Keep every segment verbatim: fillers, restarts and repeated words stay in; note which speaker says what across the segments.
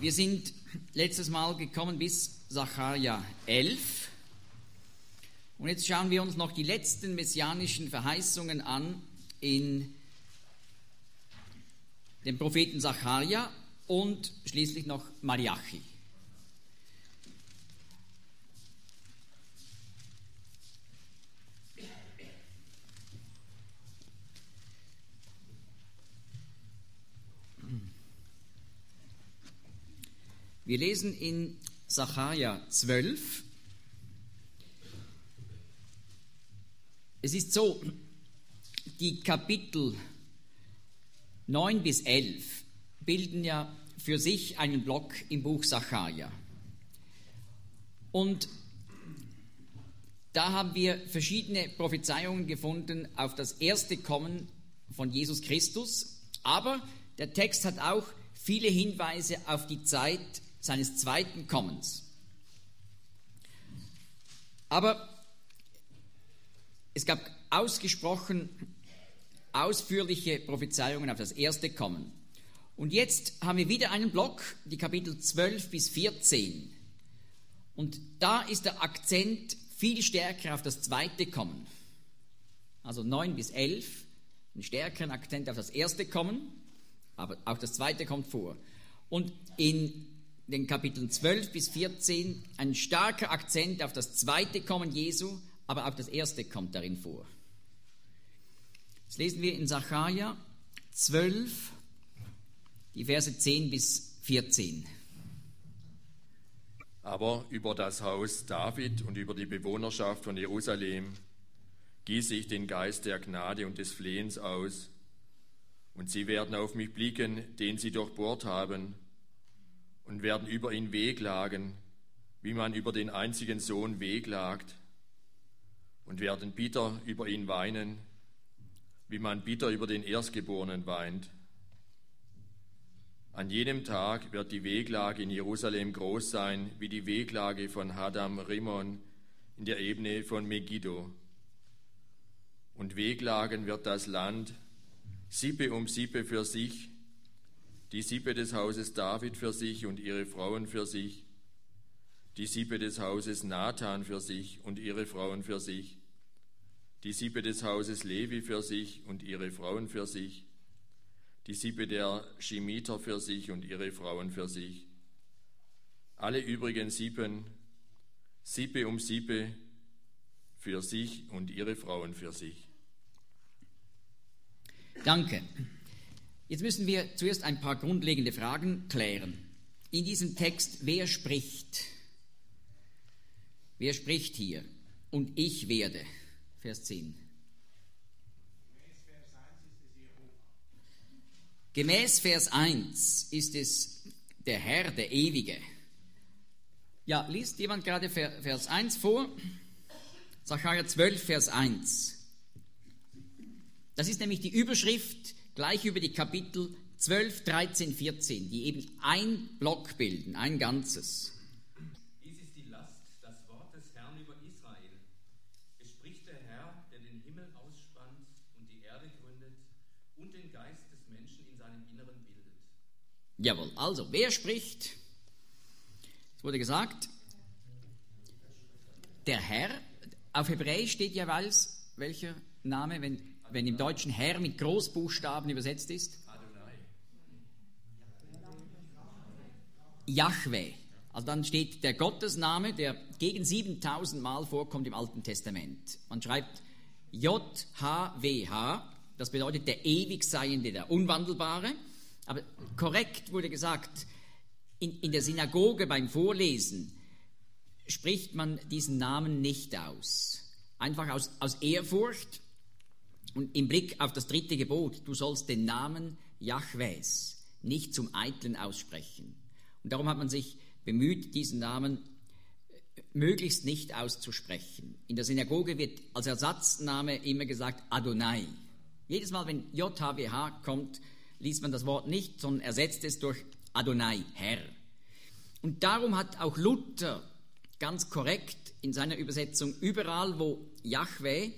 Speaker 1: Wir sind letztes Mal gekommen bis Sacharja elf und jetzt schauen wir uns noch die letzten messianischen Verheißungen an in dem Propheten Sacharja und schließlich noch Malachi. Wir lesen in Sacharja zwölf. Es ist so, die Kapitel neun bis elf bilden ja für sich einen Block im Buch Sacharja. Und da haben wir verschiedene Prophezeiungen gefunden auf das erste Kommen von Jesus Christus. Aber der Text hat auch viele Hinweise auf die Zeit seines zweiten Kommens. Aber es gab ausgesprochen ausführliche Prophezeiungen auf das erste Kommen. Und jetzt haben wir wieder einen Block, die Kapitel zwölf bis vierzehn. Und da ist der Akzent viel stärker auf das zweite Kommen. Also neun bis elf, einen stärkeren Akzent auf das erste Kommen, aber auch das zweite kommt vor. Und in den Kapiteln zwölf bis vierzehn ein starker Akzent auf das zweite Kommen Jesu, aber auch das erste kommt darin vor. Jetzt lesen wir in Sacharja zwölf, die Verse zehn bis vierzehn.
Speaker 2: Aber über das Haus David und über die Bewohnerschaft von Jerusalem gieße ich den Geist der Gnade und des Flehens aus, und sie werden auf mich blicken, den sie durchbohrt haben, und werden über ihn wehklagen, wie man über den einzigen Sohn wehklagt, und werden bitter über ihn weinen, wie man bitter über den Erstgeborenen weint. An jenem Tag wird die Wehklage in Jerusalem groß sein, wie die Wehklage von Hadam Rimmon in der Ebene von Megiddo. Und wehklagen wird das Land, Sippe um Sippe für sich, die Sippe des Hauses David für sich und ihre Frauen für sich, die Sippe des Hauses Nathan für sich und ihre Frauen für sich, die Sippe des Hauses Levi für sich und ihre Frauen für sich, die Sippe der Schimiter für sich und ihre Frauen für sich, alle übrigen Sippen, Sippe um Sippe für sich und ihre Frauen für sich.
Speaker 1: Danke. Jetzt müssen wir zuerst ein paar grundlegende Fragen klären. In diesem Text, wer spricht? Wer spricht hier? Und ich werde. Vers zehn. Gemäß Vers eins ist es der Herr, der Ewige. Ja, liest jemand gerade Vers eins vor? Sacharja zwölf, Vers eins. Das ist nämlich die Überschrift gleich über die Kapitel zwölf, dreizehn, vierzehn, die eben ein Block bilden, ein Ganzes.
Speaker 3: Dies ist die Last, das Wort des Herrn über Israel. Es spricht der Herr, der den Himmel ausspannt und die Erde gründet und den Geist des Menschen in seinem Inneren bildet.
Speaker 1: Jawohl, also, wer spricht? Es wurde gesagt, der Herr, auf Hebräisch steht jeweils welcher Name, wenn, wenn im Deutschen Herr mit Großbuchstaben übersetzt ist? Jahwe. Also dann steht der Gottesname, der gegen siebentausend Mal vorkommt im Alten Testament. Man schreibt J H W H, das bedeutet der Ewigseiende, der Unwandelbare. Aber korrekt wurde gesagt, in, in der Synagoge beim Vorlesen spricht man diesen Namen nicht aus. Einfach aus, aus Ehrfurcht und im Blick auf das dritte Gebot, du sollst den Namen Jahwes nicht zum Eitlen aussprechen. Und darum hat man sich bemüht, diesen Namen möglichst nicht auszusprechen. In der Synagoge wird als Ersatzname immer gesagt Adonai. Jedes Mal, wenn J H W H kommt, liest man das Wort nicht, sondern ersetzt es durch Adonai, Herr. Und darum hat auch Luther ganz korrekt in seiner Übersetzung überall, wo Jahwe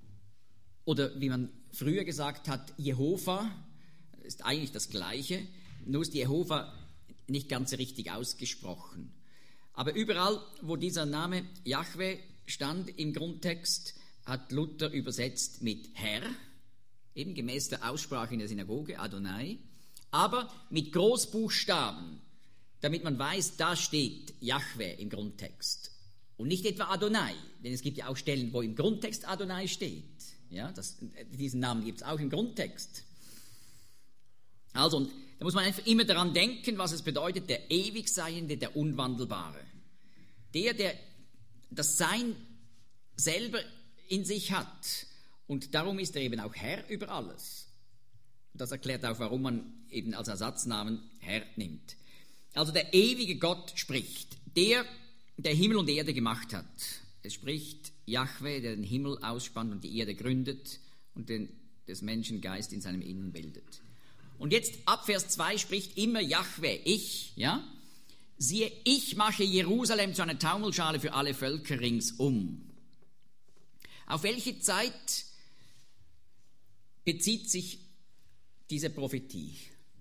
Speaker 1: oder wie man früher gesagt hat, Jehova, ist eigentlich das Gleiche, nur ist die Jehova nicht ganz richtig ausgesprochen. Aber überall, wo dieser Name Jahwe stand im Grundtext, hat Luther übersetzt mit Herr, eben gemäß der Aussprache in der Synagoge, Adonai, aber mit Großbuchstaben, damit man weiß, da steht Jahwe im Grundtext. Und nicht etwa Adonai, denn es gibt ja auch Stellen, wo im Grundtext Adonai steht. Ja, das, diesen Namen gibt es auch im Grundtext. Also, da muss man einfach immer daran denken, was es bedeutet, der Ewigseiende, der Unwandelbare. Der, der das Sein selber in sich hat. Und darum ist er eben auch Herr über alles. Das erklärt auch, warum man eben als Ersatznamen Herr nimmt. Also der ewige Gott spricht, der, der Himmel und Erde gemacht hat. Es spricht Jahwe, der den Himmel ausspannt und die Erde gründet und den, des Menschen Geist in seinem Innern bildet. Und jetzt ab Vers zwei spricht immer Jahwe, ich, ja? Siehe, ich mache Jerusalem zu einer Taumelschale für alle Völker ringsum. Auf welche Zeit bezieht sich diese Prophetie?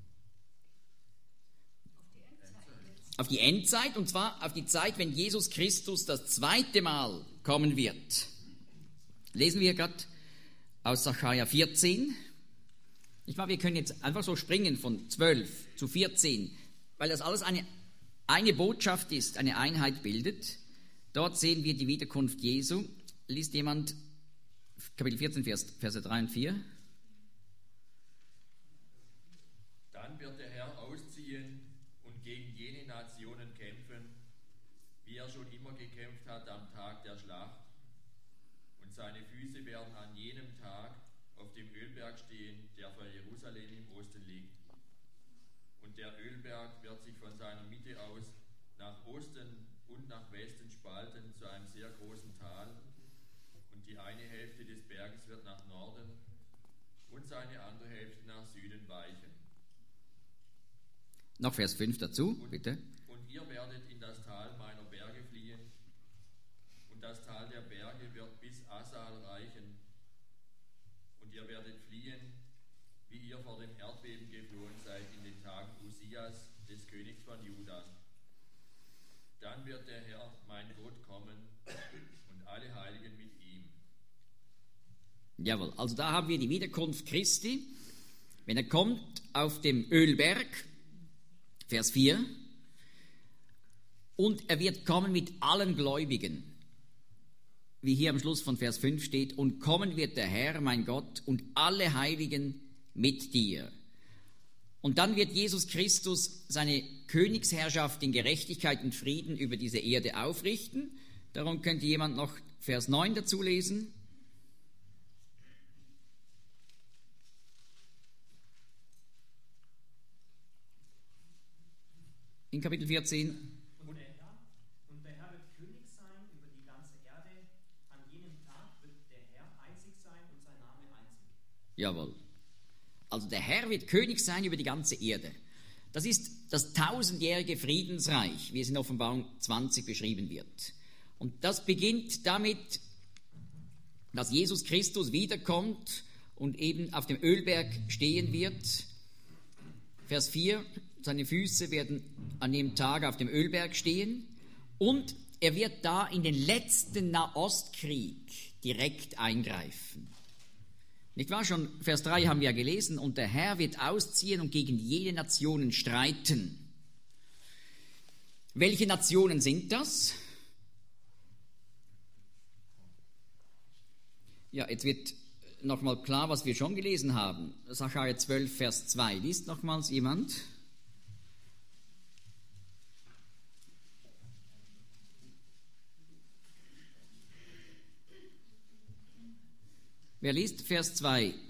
Speaker 1: Auf die Endzeit, und zwar auf die Zeit, wenn Jesus Christus das zweite Mal kommen wird. Lesen wir gerade aus Sacharja vierzehn. Ich meine, wir können jetzt einfach so springen von zwölf zu vierzehn, weil das alles eine, eine Botschaft ist, eine Einheit bildet. Dort sehen wir die Wiederkunft Jesu. Liest jemand Kapitel vierzehn, Vers, Verse drei und vier?
Speaker 2: Dann wird der Herr ausziehen und gegen jene Nationen kämpfen, wie er schon immer gekämpft hat am Tag der Schlacht. Und seine Füße werden an jenem Tag auf dem Ölberg stehen, der vor Jerusalem im Osten liegt. Und der Ölberg wird sich von seiner Mitte aus nach Osten und nach Westen spalten zu einem sehr großen Tal. Und die eine Hälfte des Berges wird nach Norden und seine andere Hälfte nach Süden weichen.
Speaker 1: Noch Vers fünf dazu,
Speaker 2: und,
Speaker 1: bitte.
Speaker 2: Und ihr werdet in das Tal meiner Berge fliehen, und das Tal der Berge wird bis Asal reichen. Und ihr werdet fliehen, wie ihr vor dem Erdbeben geflohen seid in den Tagen Usias, des Königs von Juda. Dann wird der Herr, mein Gott, kommen und alle Heiligen mit ihm.
Speaker 1: Jawohl, also da haben wir die Wiederkunft Christi. Wenn er kommt auf dem Ölberg, Vers vier, und er wird kommen mit allen Gläubigen, wie hier am Schluss von Vers fünf steht, und kommen wird der Herr, mein Gott, und alle Heiligen mit dir. Und dann wird Jesus Christus seine Königsherrschaft in Gerechtigkeit und Frieden über diese Erde aufrichten. Darum könnte jemand noch Vers neun dazu lesen. In Kapitel vierzehn.
Speaker 4: Und der, Herr, und der Herr wird König sein über die ganze Erde. An jenem Tag wird der Herr einzig sein und sein Name einzig.
Speaker 1: Jawohl. Also der Herr wird König sein über die ganze Erde. Das ist das tausendjährige Friedensreich, wie es in Offenbarung zwanzig beschrieben wird. Und das beginnt damit, dass Jesus Christus wiederkommt und eben auf dem Ölberg stehen wird. Vers vier, seine Füße werden an dem Tag auf dem Ölberg stehen und er wird da in den letzten Nahostkrieg direkt eingreifen. Nicht wahr? Schon Vers drei haben wir ja gelesen, und der Herr wird ausziehen und gegen jede Nationen streiten. Welche Nationen sind das? Ja, jetzt wird nochmal klar, was wir schon gelesen haben. Sacharja zwölf, Vers zwei. Liest nochmals jemand? Wer liest Vers zwei?
Speaker 5: Ich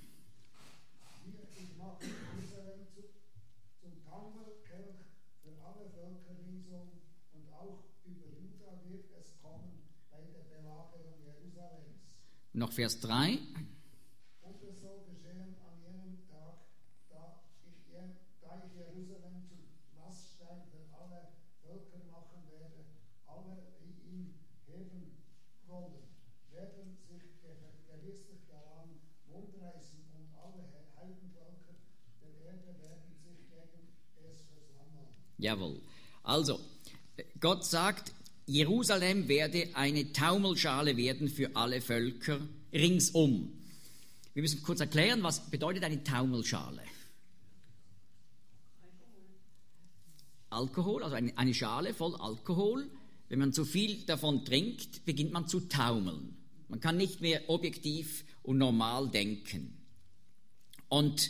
Speaker 5: mache Jerusalem zu, zum Taumelkelch für alle Völker ringsum, und auch über Juda wird es kommen bei der Belagerung Jerusalems.
Speaker 1: Noch Vers drei.
Speaker 5: Und es soll geschehen an jenem Tag, da ich, da ich Jerusalem zum Laststein für alle Völker machen werde. Alle, die ihn heben wollen, werden sich gewisslich daran wundreißen, und alle Heidenvölker der Erde werden sich gegen es versammeln.
Speaker 1: Jawohl. Also, Gott sagt, Jerusalem werde eine Taumelschale werden für alle Völker ringsum. Wir müssen kurz erklären, was bedeutet eine Taumelschale? Alkohol, also eine, eine Schale voll Alkohol. Wenn man zu viel davon trinkt, beginnt man zu taumeln. Man kann nicht mehr objektiv und normal denken. Und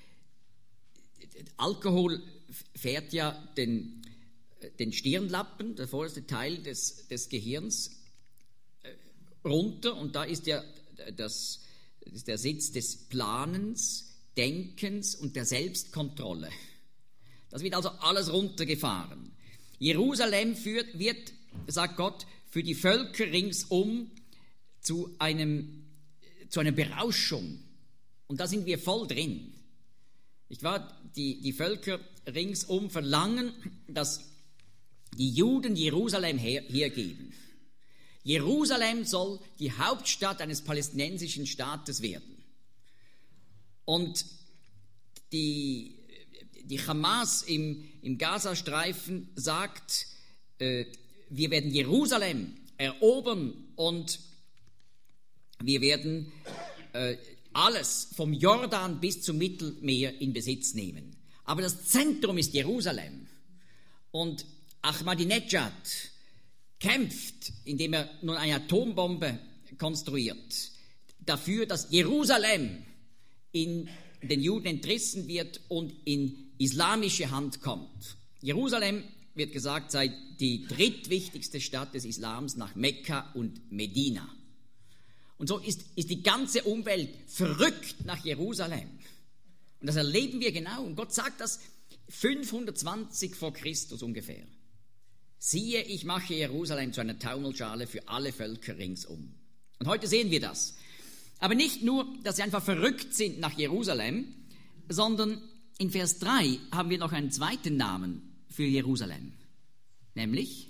Speaker 1: Alkohol fährt ja den, den Stirnlappen, der vorderste Teil des, des Gehirns, runter. Und da ist ja das, das ist der Sitz des Planens, Denkens und der Selbstkontrolle. Das wird also alles runtergefahren. Jerusalem führt, wird, sagt Gott, für die Völker ringsum zu, einem, zu einer Berauschung. Und da sind wir voll drin. Nicht wahr? Die, die Völker ringsum verlangen, dass die Juden Jerusalem her, hergeben. Jerusalem soll die Hauptstadt eines palästinensischen Staates werden. Und die Die Hamas im, im Gazastreifen sagt, äh, wir werden Jerusalem erobern und wir werden äh, alles vom Jordan bis zum Mittelmeer in Besitz nehmen. Aber das Zentrum ist Jerusalem. Und Ahmadinejad kämpft, indem er nun eine Atombombe konstruiert, dafür, dass Jerusalem in den Juden entrissen wird und in islamische Hand kommt. Jerusalem, wird gesagt, sei die drittwichtigste Stadt des Islams nach Mekka und Medina. Und so ist, ist die ganze Umwelt verrückt nach Jerusalem. Und das erleben wir genau. Und Gott sagt das fünfhundertzwanzig vor Christus ungefähr. Siehe, ich mache Jerusalem zu einer Taumelschale für alle Völker ringsum. Und heute sehen wir das. Aber nicht nur, dass sie einfach verrückt sind nach Jerusalem, sondern in Vers drei haben wir noch einen zweiten Namen für Jerusalem, nämlich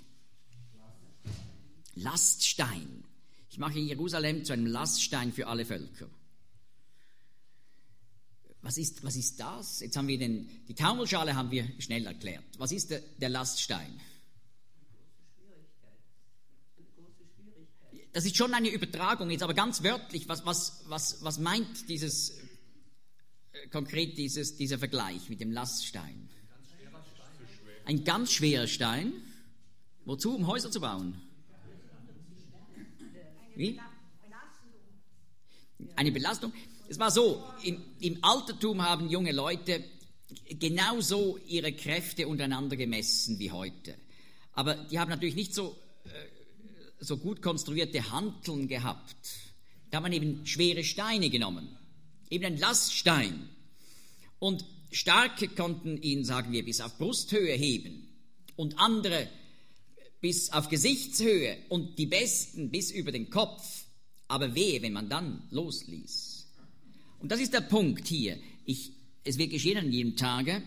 Speaker 1: Laststein. Ich mache Jerusalem zu einem Laststein für alle Völker. Was ist, was ist das? Jetzt haben wir den, die Taumelschale haben wir schnell erklärt. Was ist der, der Laststein? Das ist schon eine Übertragung, jetzt aber ganz wörtlich, was, was, was, was meint dieses, äh, konkret dieses, dieser Vergleich mit dem Laststein? Ein ganz schwerer Stein. Wozu? Um Häuser zu bauen? Wie? Eine Belastung. Es war so, im, im Altertum haben junge Leute genauso ihre Kräfte untereinander gemessen wie heute. Aber die haben natürlich nicht so... Äh, so gut konstruierte Hanteln gehabt. Da haben man eben schwere Steine genommen, eben ein Laststein. Und Starke konnten ihn, sagen wir, bis auf Brusthöhe heben und andere bis auf Gesichtshöhe und die Besten bis über den Kopf. Aber wehe, wenn man dann losließ. Und das ist der Punkt hier. Ich, es wird geschehen an jedem Tage,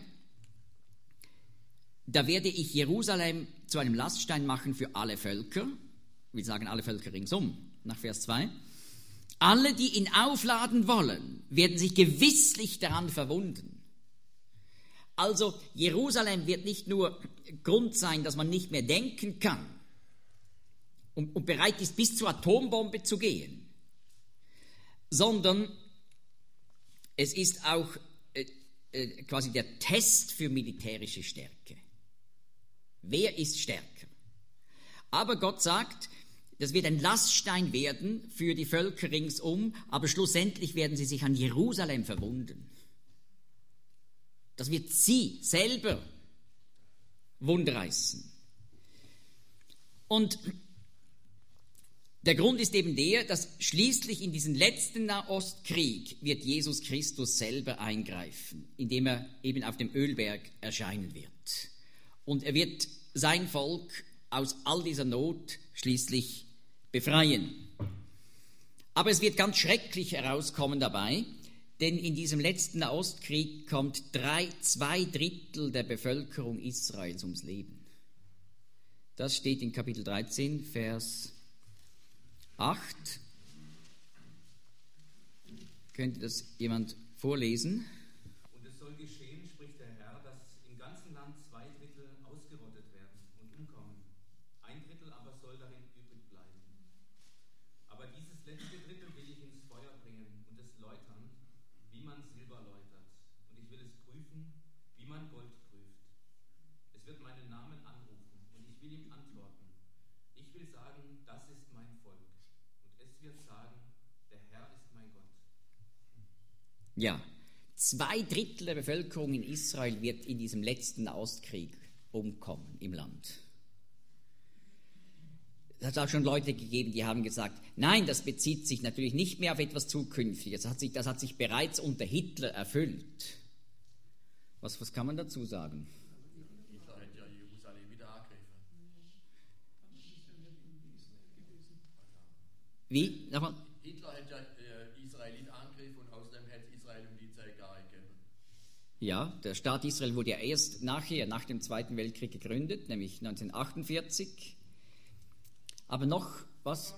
Speaker 1: da werde ich Jerusalem zu einem Laststein machen für alle Völker. Wir sagen alle Völker ringsum, nach Vers zwei. Alle, die ihn aufladen wollen, werden sich gewisslich daran verwunden. Also Jerusalem wird nicht nur Grund sein, dass man nicht mehr denken kann und, und bereit ist, bis zur Atombombe zu gehen, sondern es ist auch äh, äh, quasi der Test für militärische Stärke. Wer ist stärker? Aber Gott sagt, das wird ein Laststein werden für die Völker ringsum, aber schlussendlich werden sie sich an Jerusalem verwunden. Das wird sie selber wundreißen. Und der Grund ist eben der, dass schließlich in diesen letzten Nahostkrieg wird Jesus Christus selber eingreifen, indem er eben auf dem Ölberg erscheinen wird. Und er wird sein Volk aus all dieser Not schließlich befreien. Aber es wird ganz schrecklich herauskommen dabei, denn in diesem letzten Nahostkrieg kommt drei, zwei Drittel der Bevölkerung Israels ums Leben. Das steht in Kapitel dreizehn, Vers acht. Könnte das jemand vorlesen?
Speaker 3: Und es soll geschehen, Land zwei Drittel ausgerottet werden und umkommen. Ein Drittel aber soll darin übrig bleiben. Aber dieses letzte Drittel will ich ins Feuer bringen und es läutern, wie man Silber läutert. Und ich will es prüfen, wie man Gold prüft. Es wird meinen Namen anrufen und ich will ihm antworten. Ich will sagen, das ist mein Volk. Und es wird sagen, der Herr ist mein Gott.
Speaker 1: Ja, zwei Drittel der Bevölkerung in Israel wird in diesem letzten Ostkrieg umkommen im Land. Es hat auch schon Leute gegeben, die haben gesagt, nein, das bezieht sich natürlich nicht mehr auf etwas Zukünftiges. Das hat sich, das hat sich bereits unter Hitler erfüllt. Was, was kann man dazu sagen?
Speaker 2: Hitler hat ja Jerusalem wieder angegriffen.
Speaker 1: Wie? Nochmal?
Speaker 2: Hitler hat ja äh, Israel nicht angegriffen und außerdem hat Israel um die Zeit gar nicht gegeben.
Speaker 1: Ja, der Staat Israel wurde ja erst nachher, nach dem Zweiten Weltkrieg gegründet, nämlich neunzehnhundertachtundvierzig. Aber noch, was?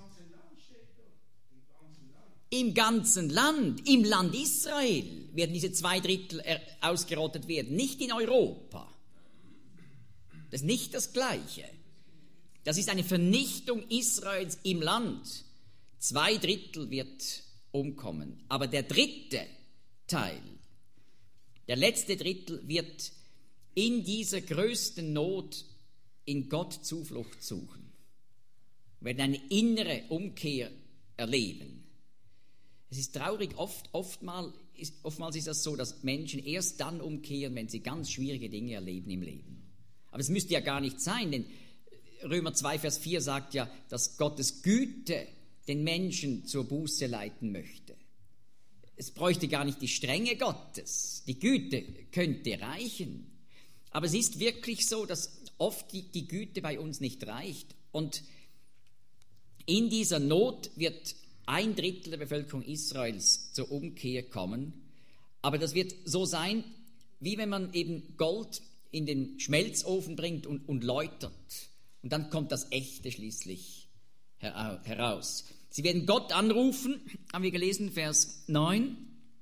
Speaker 1: Im ganzen Land, im Land Israel werden diese zwei Drittel ausgerottet werden, nicht in Europa. Das ist nicht das Gleiche. Das ist eine Vernichtung Israels im Land. Zwei Drittel wird umkommen. Aber der dritte Teil, der letzte Drittel wird in dieser größten Not in Gott Zuflucht suchen. Wir werden eine innere Umkehr erleben. Es ist traurig, oft, oftmals, ist, oftmals ist das so, dass Menschen erst dann umkehren, wenn sie ganz schwierige Dinge erleben im Leben. Aber es müsste ja gar nicht sein, denn Römer zwei, Vers vier sagt ja, dass Gottes Güte den Menschen zur Buße leiten möchte. Es bräuchte gar nicht die Strenge Gottes, die Güte könnte reichen. Aber es ist wirklich so, dass oft die, die Güte bei uns nicht reicht. Und in dieser Not wird ein Drittel der Bevölkerung Israels zur Umkehr kommen. Aber das wird so sein, wie wenn man eben Gold in den Schmelzofen bringt und, und läutert. Und dann kommt das Echte schließlich heraus. Sie werden Gott anrufen, haben wir gelesen, Vers neun.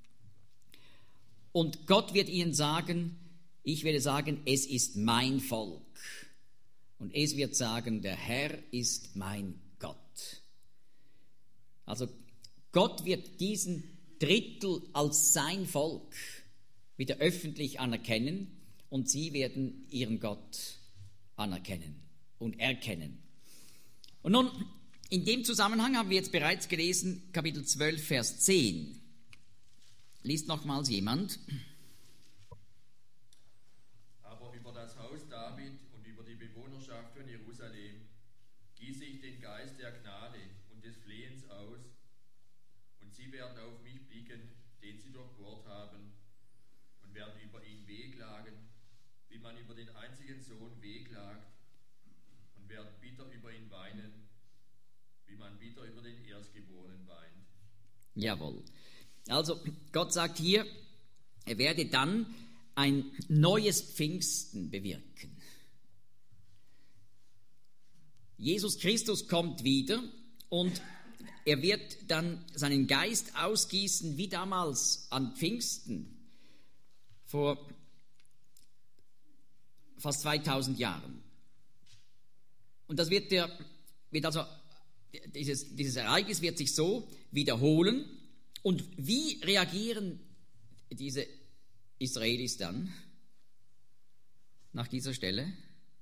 Speaker 1: Und Gott wird ihnen sagen, ich werde sagen, es ist mein Volk. Und es wird sagen, der Herr ist mein Gott. Also Gott wird diesen Drittel als sein Volk wieder öffentlich anerkennen und sie werden ihren Gott anerkennen und erkennen. Und nun, in dem Zusammenhang haben wir jetzt bereits gelesen, Kapitel zwölf, Vers zehn. Liest nochmals jemand.
Speaker 2: Aber über das Haus David und über die Bewohnerschaft von Jerusalem gieße ich den Geist der Gnade und des Flehens aus, und sie werden auf mich blicken, den sie durchbohrt haben, und werden über ihn wehklagen, wie man über den einzigen Sohn wehklagt, und werden bitter über ihn weinen, wie man bitter über den Erstgeborenen weint.
Speaker 1: Jawohl. Also Gott sagt hier, er werde dann ein neues Pfingsten bewirken. Jesus Christus kommt wieder und er wird dann seinen Geist ausgießen, wie damals an Pfingsten vor fast zweitausend Jahren. Und das wird, der, wird also, dieses, dieses Ereignis wird sich so wiederholen. Und wie reagieren diese Israelis dann nach dieser Stelle?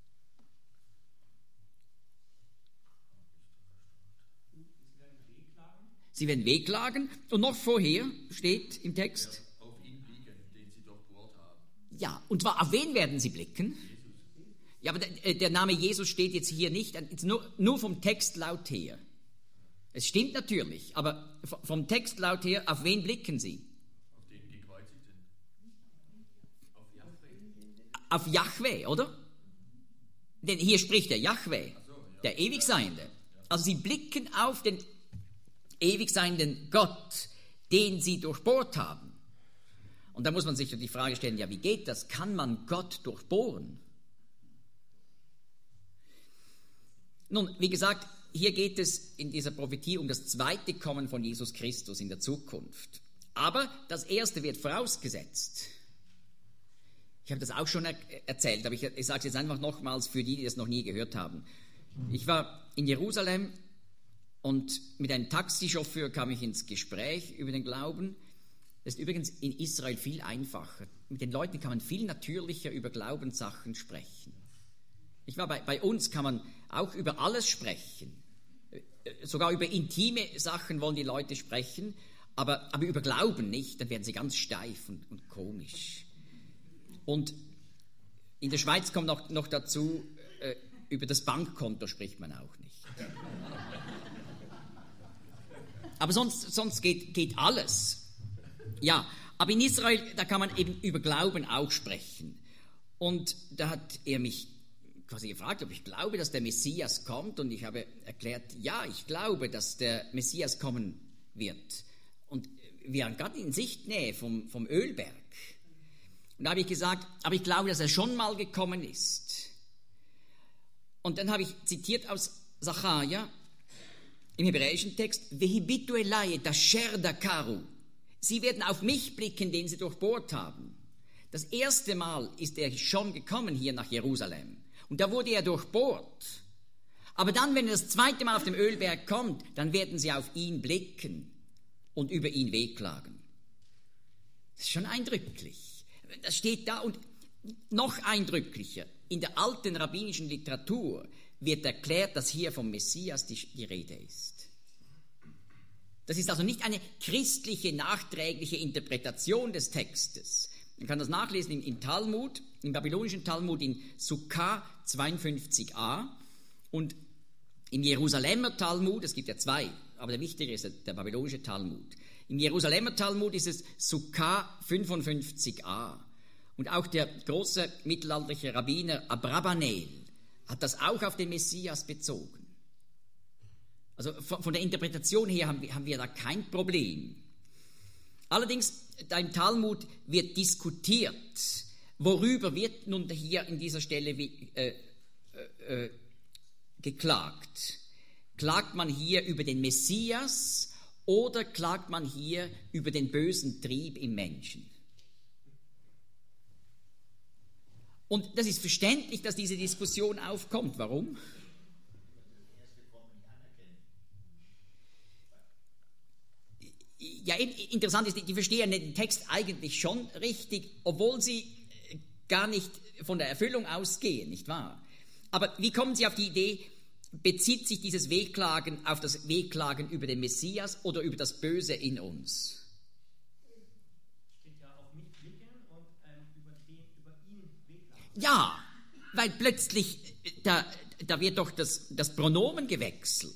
Speaker 1: Sie werden wehklagen. Und noch vorher steht im Text,
Speaker 2: Auf ihn blicken, den sie durchbohrt haben.
Speaker 1: ja, und zwar auf wen werden sie blicken? Ja, aber der, der Name Jesus steht jetzt hier nicht, jetzt nur, nur vom Textlaut her. Es stimmt natürlich, aber vom Textlaut her, auf wen blicken sie?
Speaker 2: Auf den Gekreuzigten.
Speaker 3: Auf Jahwe.
Speaker 1: Auf Jahwe, oder? Denn hier spricht der Jahwe, der Ewigseiende. Also sie blicken auf den Ewigseienden Gott, den sie durchbohrt haben. Und da muss man sich die Frage stellen, ja, wie geht das? Kann man Gott durchbohren? Nun, wie gesagt, hier geht es in dieser Prophetie um das zweite Kommen von Jesus Christus in der Zukunft. Aber das erste wird vorausgesetzt. Ich habe das auch schon er- erzählt, aber ich, ich sage es jetzt einfach nochmals für die, die das noch nie gehört haben. Ich war in Jerusalem und mit einem Taxichauffeur kam ich ins Gespräch über den Glauben. Das ist übrigens in Israel viel einfacher. Mit den Leuten kann man viel natürlicher über Glaubenssachen sprechen. Ich war bei, bei uns kann man auch über alles sprechen. Sogar über intime Sachen wollen die Leute sprechen, aber, aber über Glauben nicht, dann werden sie ganz steif und, und komisch. Und in der Schweiz kommt noch, noch dazu, äh, über das Bankkonto spricht man auch nicht. Aber sonst, sonst geht, geht alles. Ja, aber in Israel, da kann man eben über Glauben auch sprechen. Und da hat er mich quasi gefragt, ob ich glaube, dass der Messias kommt. Und ich habe erklärt, ja, ich glaube, dass der Messias kommen wird. Und wir waren gerade in Sichtnähe vom, vom Ölberg. Und da habe ich gesagt, aber ich glaube, dass er schon mal gekommen ist. Und dann habe ich zitiert aus Sacharja im hebräischen Text, Vehibitu elai dasher dakaru. Sie werden auf mich blicken, den sie durchbohrt haben. Das erste Mal ist er schon gekommen hier nach Jerusalem. Und da wurde er durchbohrt. Aber dann, wenn er das zweite Mal auf dem Ölberg kommt, dann werden sie auf ihn blicken und über ihn wehklagen. Das ist schon eindrücklich. Das steht da und noch eindrücklicher. In der alten rabbinischen Literatur wird erklärt, dass hier vom Messias die, die Rede ist. Das ist also nicht eine christliche, nachträgliche Interpretation des Textes. Man kann das nachlesen im, im Talmud, im babylonischen Talmud in Sukkah zweiundfünfzig a und im Jerusalemer Talmud, es gibt ja zwei, aber der wichtige ist der, der babylonische Talmud. Im Jerusalemer Talmud ist es Sukkah fünfundfünfzig a. Und auch der große mittelalterliche Rabbiner Abrabanel hat das auch auf den Messias bezogen. Also von, von der Interpretation her haben wir, haben wir da kein Problem. Allerdings, da im Talmud wird diskutiert, worüber wird nun hier in dieser Stelle wie, äh, äh, äh, geklagt. Klagt man hier über den Messias oder klagt man hier über den bösen Trieb im Menschen? Und das ist verständlich, dass diese Diskussion aufkommt. Warum? Ja, interessant ist, die verstehen den Text eigentlich schon richtig, obwohl sie gar nicht von der Erfüllung ausgehen, nicht wahr? Aber wie kommen sie auf die Idee, bezieht sich dieses Wehklagen auf das Wehklagen über den Messias oder über das Böse in uns?
Speaker 4: Steht ja auf mich blicken und ähm, über, den, über ihn wehklagen.
Speaker 1: Ja, weil plötzlich, da, da wird doch das, das Pronomen gewechselt.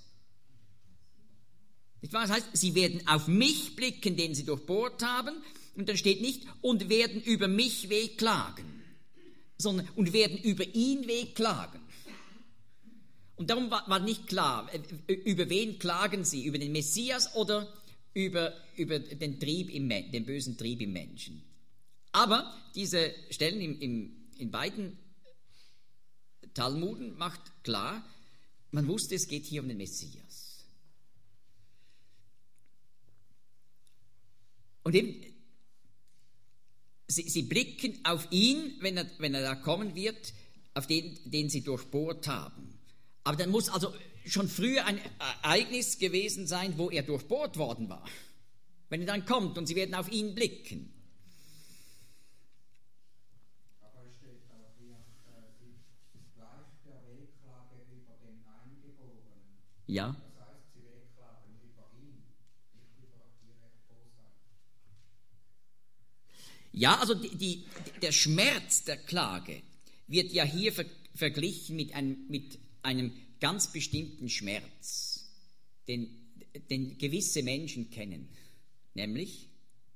Speaker 1: Nicht wahr? Das heißt, sie werden auf mich blicken, den sie durchbohrt haben, und dann steht nicht, und werden über mich wehklagen, sondern und werden über ihn wehklagen. Und darum war, war nicht klar, über wen klagen sie, über den Messias oder über, über den Trieb im, den bösen Trieb im Menschen. Aber diese Stellen im, im, in beiden Talmuden macht klar, man wusste, es geht hier um den Messias. Und eben, sie, sie blicken auf ihn, wenn er, wenn er da kommen wird, auf den, den sie durchbohrt haben. Aber dann muss also schon früher ein Ereignis gewesen sein, wo er durchbohrt worden war. Wenn er dann kommt und sie werden auf ihn blicken.
Speaker 6: Aber es steht auch hier, äh, gleich der Wehklage über den Eingeborenen.
Speaker 1: Ja.
Speaker 6: Das heißt, sie wehklagen über ihn, nicht über ihre Bosheit.
Speaker 1: Ja, also die, die, der Schmerz der Klage wird ja hier ver, verglichen mit einem, mit einem ganz bestimmten Schmerz, den, den gewisse Menschen kennen, nämlich,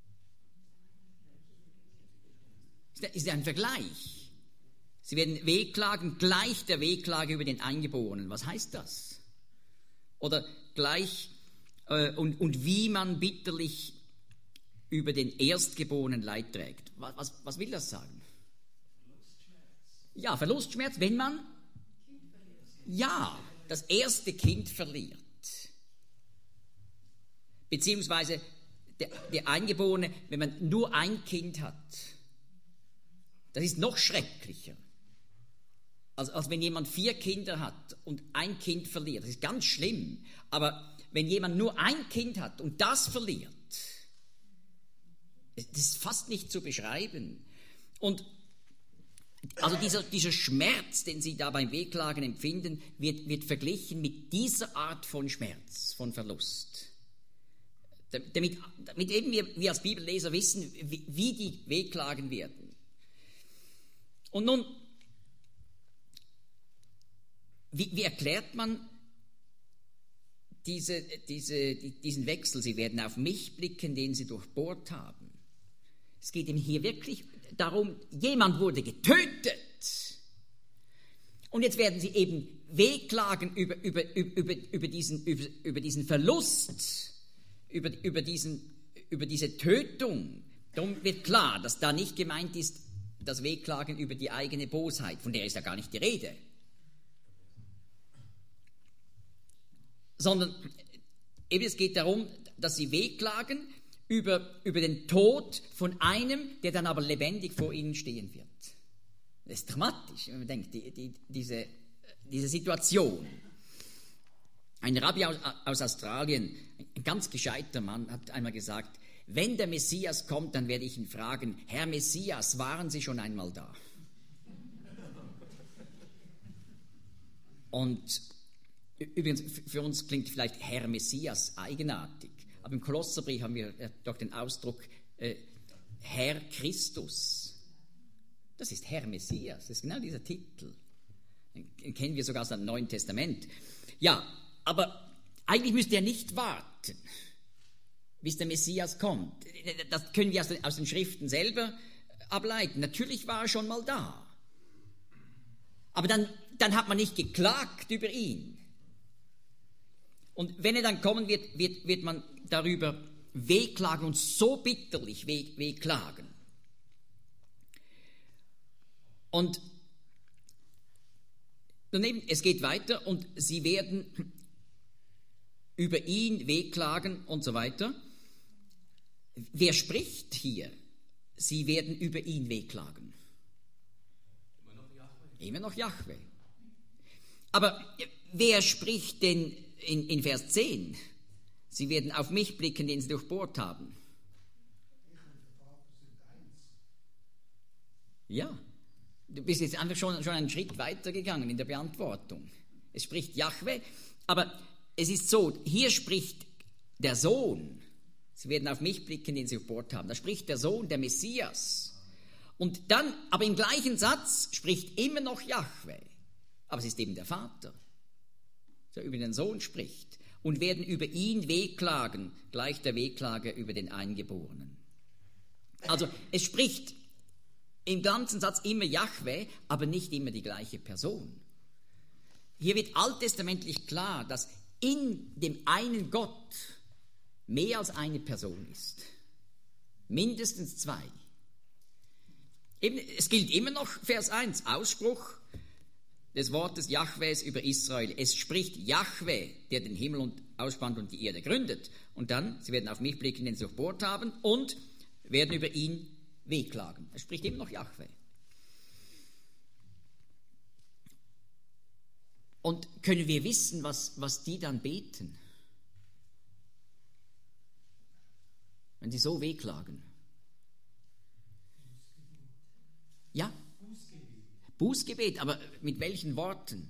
Speaker 1: ist ein Vergleich. Sie werden wehklagen, gleich der Wehklage über den Eingeborenen. Was heißt das? Oder gleich, äh, und, und wie man bitterlich über den Erstgeborenen Leid trägt. Was, was, was will das sagen? Ja, Verlustschmerz, wenn man ja, das erste Kind verliert. Beziehungsweise der, der Eingeborene, wenn man nur ein Kind hat. Das ist noch schrecklicher, als, als wenn jemand vier Kinder hat und ein Kind verliert. Das ist ganz schlimm. Aber wenn jemand nur ein Kind hat und das verliert, das ist fast nicht zu beschreiben. Und also dieser, dieser Schmerz, den sie da beim Wehklagen empfinden, wird, wird verglichen mit dieser Art von Schmerz, von Verlust. Damit, damit eben wir, wir als Bibelleser wissen, wie, wie die wehklagen werden. Und nun, wie, wie erklärt man diese, diese, diesen Wechsel? Sie werden auf mich blicken, den sie durchbohrt haben. Es geht ihm hier wirklich darum, jemand wurde getötet. Und jetzt werden sie eben wehklagen über, über, über, über, diesen, über, über diesen Verlust, über, über, diesen, über diese Tötung. Darum wird klar, dass da nicht gemeint ist, das Wehklagen über die eigene Bosheit, von der ist ja gar nicht die Rede. Sondern eben es geht darum, dass sie wehklagen über, über den Tod von einem, der dann aber lebendig vor ihnen stehen wird. Das ist dramatisch, wenn man denkt, die, die, diese, diese Situation. Ein Rabbi aus, aus Australien, ein ganz gescheiter Mann, hat einmal gesagt, wenn der Messias kommt, dann werde ich ihn fragen, Herr Messias, waren Sie schon einmal da? Und übrigens, für uns klingt vielleicht Herr Messias eigenartig. Aber im Kolosserbrief haben wir doch den Ausdruck äh, Herr Christus. Das ist Herr Messias, das ist genau dieser Titel. Den kennen wir sogar aus dem Neuen Testament. Ja, aber eigentlich müsste er nicht warten, bis der Messias kommt. Das können wir aus den, aus den Schriften selber ableiten. Natürlich war er schon mal da. Aber dann, dann hat man nicht geklagt über ihn. Und wenn er dann kommen wird, wird, wird man darüber wehklagen und so bitterlich weh, wehklagen. Und daneben, es geht weiter und sie werden über ihn wehklagen und so weiter. Wer spricht hier? Sie werden über ihn wehklagen.
Speaker 3: Immer noch Jahwe.
Speaker 1: Immer noch Jahwe. Aber wer spricht denn in, in Vers zehn? Sie werden auf mich blicken, den sie durchbohrt haben. Ja, du bist jetzt einfach schon, schon einen Schritt weiter gegangen in der Beantwortung. Es spricht Jahwe, aber es ist so, hier spricht der Sohn. Sie werden auf mich blicken, den sie durchbohrt haben. Da spricht der Sohn, der Messias. Und dann, aber im gleichen Satz spricht immer noch Jahwe. Aber es ist eben der Vater, der über den Sohn spricht. Und werden über ihn wehklagen, gleich der Wehklage über den Eingeborenen. Also es spricht im ganzen Satz immer Jahwe, aber nicht immer die gleiche Person. Hier wird alttestamentlich klar, dass in dem einen Gott mehr als eine Person ist. Mindestens zwei. Eben, es gilt immer noch Vers eins, Ausspruch des Wortes Jahwes über Israel. Es spricht Jahwe, der den Himmel und ausspannt und die Erde gründet. Und dann, sie werden auf mich blicken, den sie durchbohrt haben, und werden über ihn wehklagen. Es spricht immer noch Jahwe. Und können wir wissen, was, was die dann beten? Wenn sie so wehklagen. Ja? Bußgebet, aber mit welchen Worten?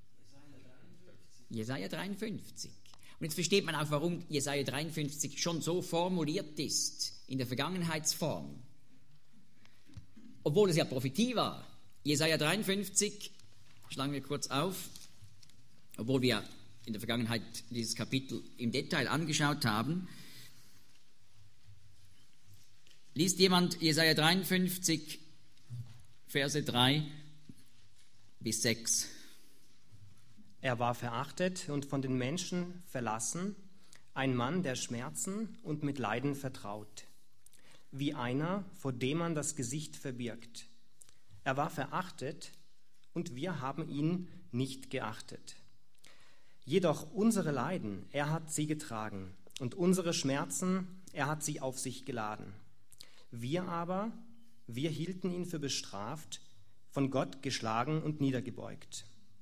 Speaker 1: Jesaja dreiundfünfzig. Und jetzt versteht man auch, warum Jesaja dreiundfünfzig schon so formuliert ist, in der Vergangenheitsform. Obwohl es ja Prophetie war. Jesaja dreiundfünfzig, schlagen wir kurz auf, obwohl wir in der Vergangenheit dieses Kapitel im Detail angeschaut haben. Liest jemand Jesaja dreiundfünfzig, Verse drei bis sechs.
Speaker 4: Er war verachtet und von den Menschen verlassen, ein Mann der Schmerzen und mit Leiden vertraut, wie einer, vor dem man das Gesicht verbirgt. Er war verachtet und wir haben ihn nicht geachtet. Jedoch unsere Leiden, er hat sie getragen, und unsere Schmerzen, er hat sie auf sich geladen. Wir aber Wir hielten ihn für bestraft, von Gott geschlagen und niedergebeugt.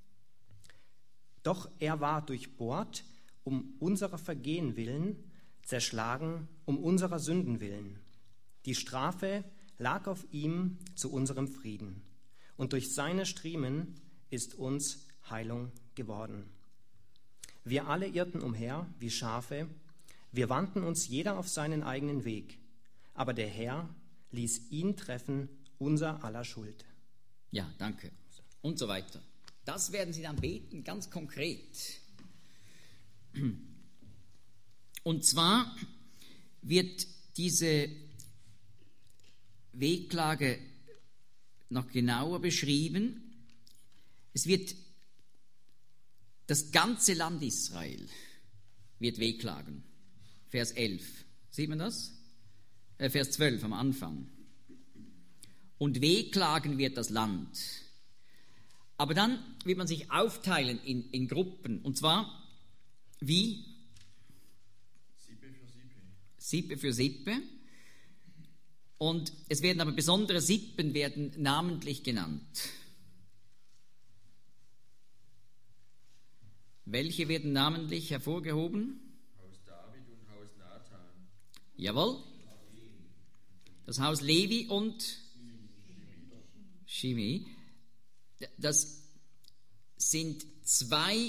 Speaker 4: Doch er war durchbohrt um unserer Vergehen willen, zerschlagen um unserer Sünden willen. Die Strafe lag auf ihm zu unserem Frieden, und durch seine Striemen ist uns Heilung geworden. Wir alle irrten umher wie Schafe, wir wandten uns jeder auf seinen eigenen Weg, aber der Herr ließ ihn treffen, unser aller Schuld.
Speaker 1: Ja, danke. Und so weiter. Das werden Sie dann beten, ganz konkret. Und zwar wird diese Wehklage noch genauer beschrieben. Es wird das ganze Land Israel wird wehklagen. Vers elf. Sieht man das? Äh, Vers zwölf am Anfang. Und wehklagen wird das Land. Aber dann wird man sich aufteilen in, in Gruppen. Und zwar wie?
Speaker 2: Sippe für Sippe.
Speaker 1: Sippe für Sippe. Und es werden aber besondere Sippen werden namentlich genannt. Welche werden namentlich hervorgehoben?
Speaker 2: Haus David und Haus Nathan.
Speaker 1: Jawohl. Das Haus Levi und Shimei. Das sind zwei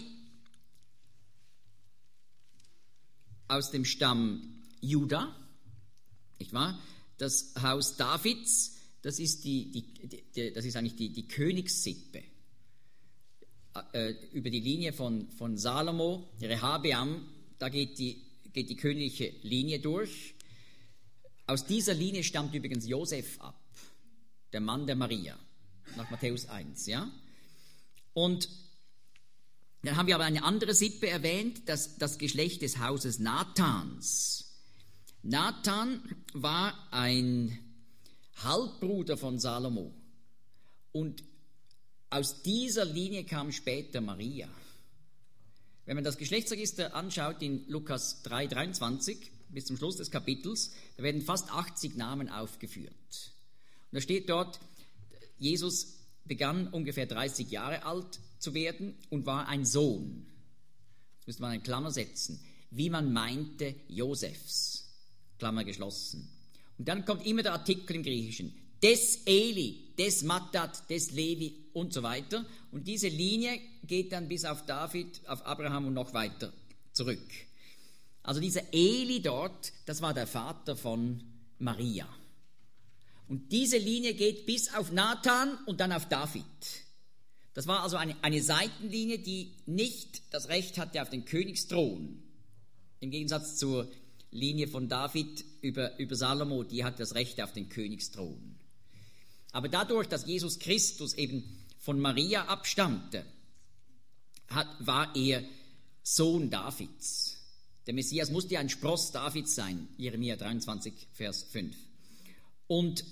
Speaker 1: aus dem Stamm Juda, nicht wahr? Das Haus Davids, das ist, die, die, die, das ist eigentlich die, die Königssippe. Äh, über die Linie von, von Salomo, Rehabeam, da geht die, geht die königliche Linie durch. Aus dieser Linie stammt übrigens Josef ab, der Mann der Maria, nach Matthäus eins. Ja? Und dann haben wir aber eine andere Sippe erwähnt, das, das Geschlecht des Hauses Nathans. Nathan war ein Halbbruder von Salomo. Und aus dieser Linie kam später Maria. Wenn man das Geschlechtsregister anschaut in Lukas drei dreiundzwanzig bis zum Schluss des Kapitels, da werden fast achtzig Namen aufgeführt. Und da steht dort, Jesus begann ungefähr dreißig Jahre alt zu werden und war ein Sohn. Jetzt müsste man eine Klammer setzen. Wie man meinte, Josefs. Klammer geschlossen. Und dann kommt immer der Artikel im Griechischen. Des Eli, des Mattat, des Levi und so weiter. Und diese Linie geht dann bis auf David, auf Abraham und noch weiter zurück. Also dieser Eli dort, das war der Vater von Maria. Und diese Linie geht bis auf Nathan und dann auf David. Das war also eine, eine Seitenlinie, die nicht das Recht hatte auf den Königsthron. Im Gegensatz zur Linie von David über, über Salomo, die hat das Recht auf den Königsthron. Aber dadurch, dass Jesus Christus eben von Maria abstammte, hat, war er Sohn Davids. Der Messias musste ja ein Spross Davids sein, Jeremia dreiundzwanzig, Vers fünf. Und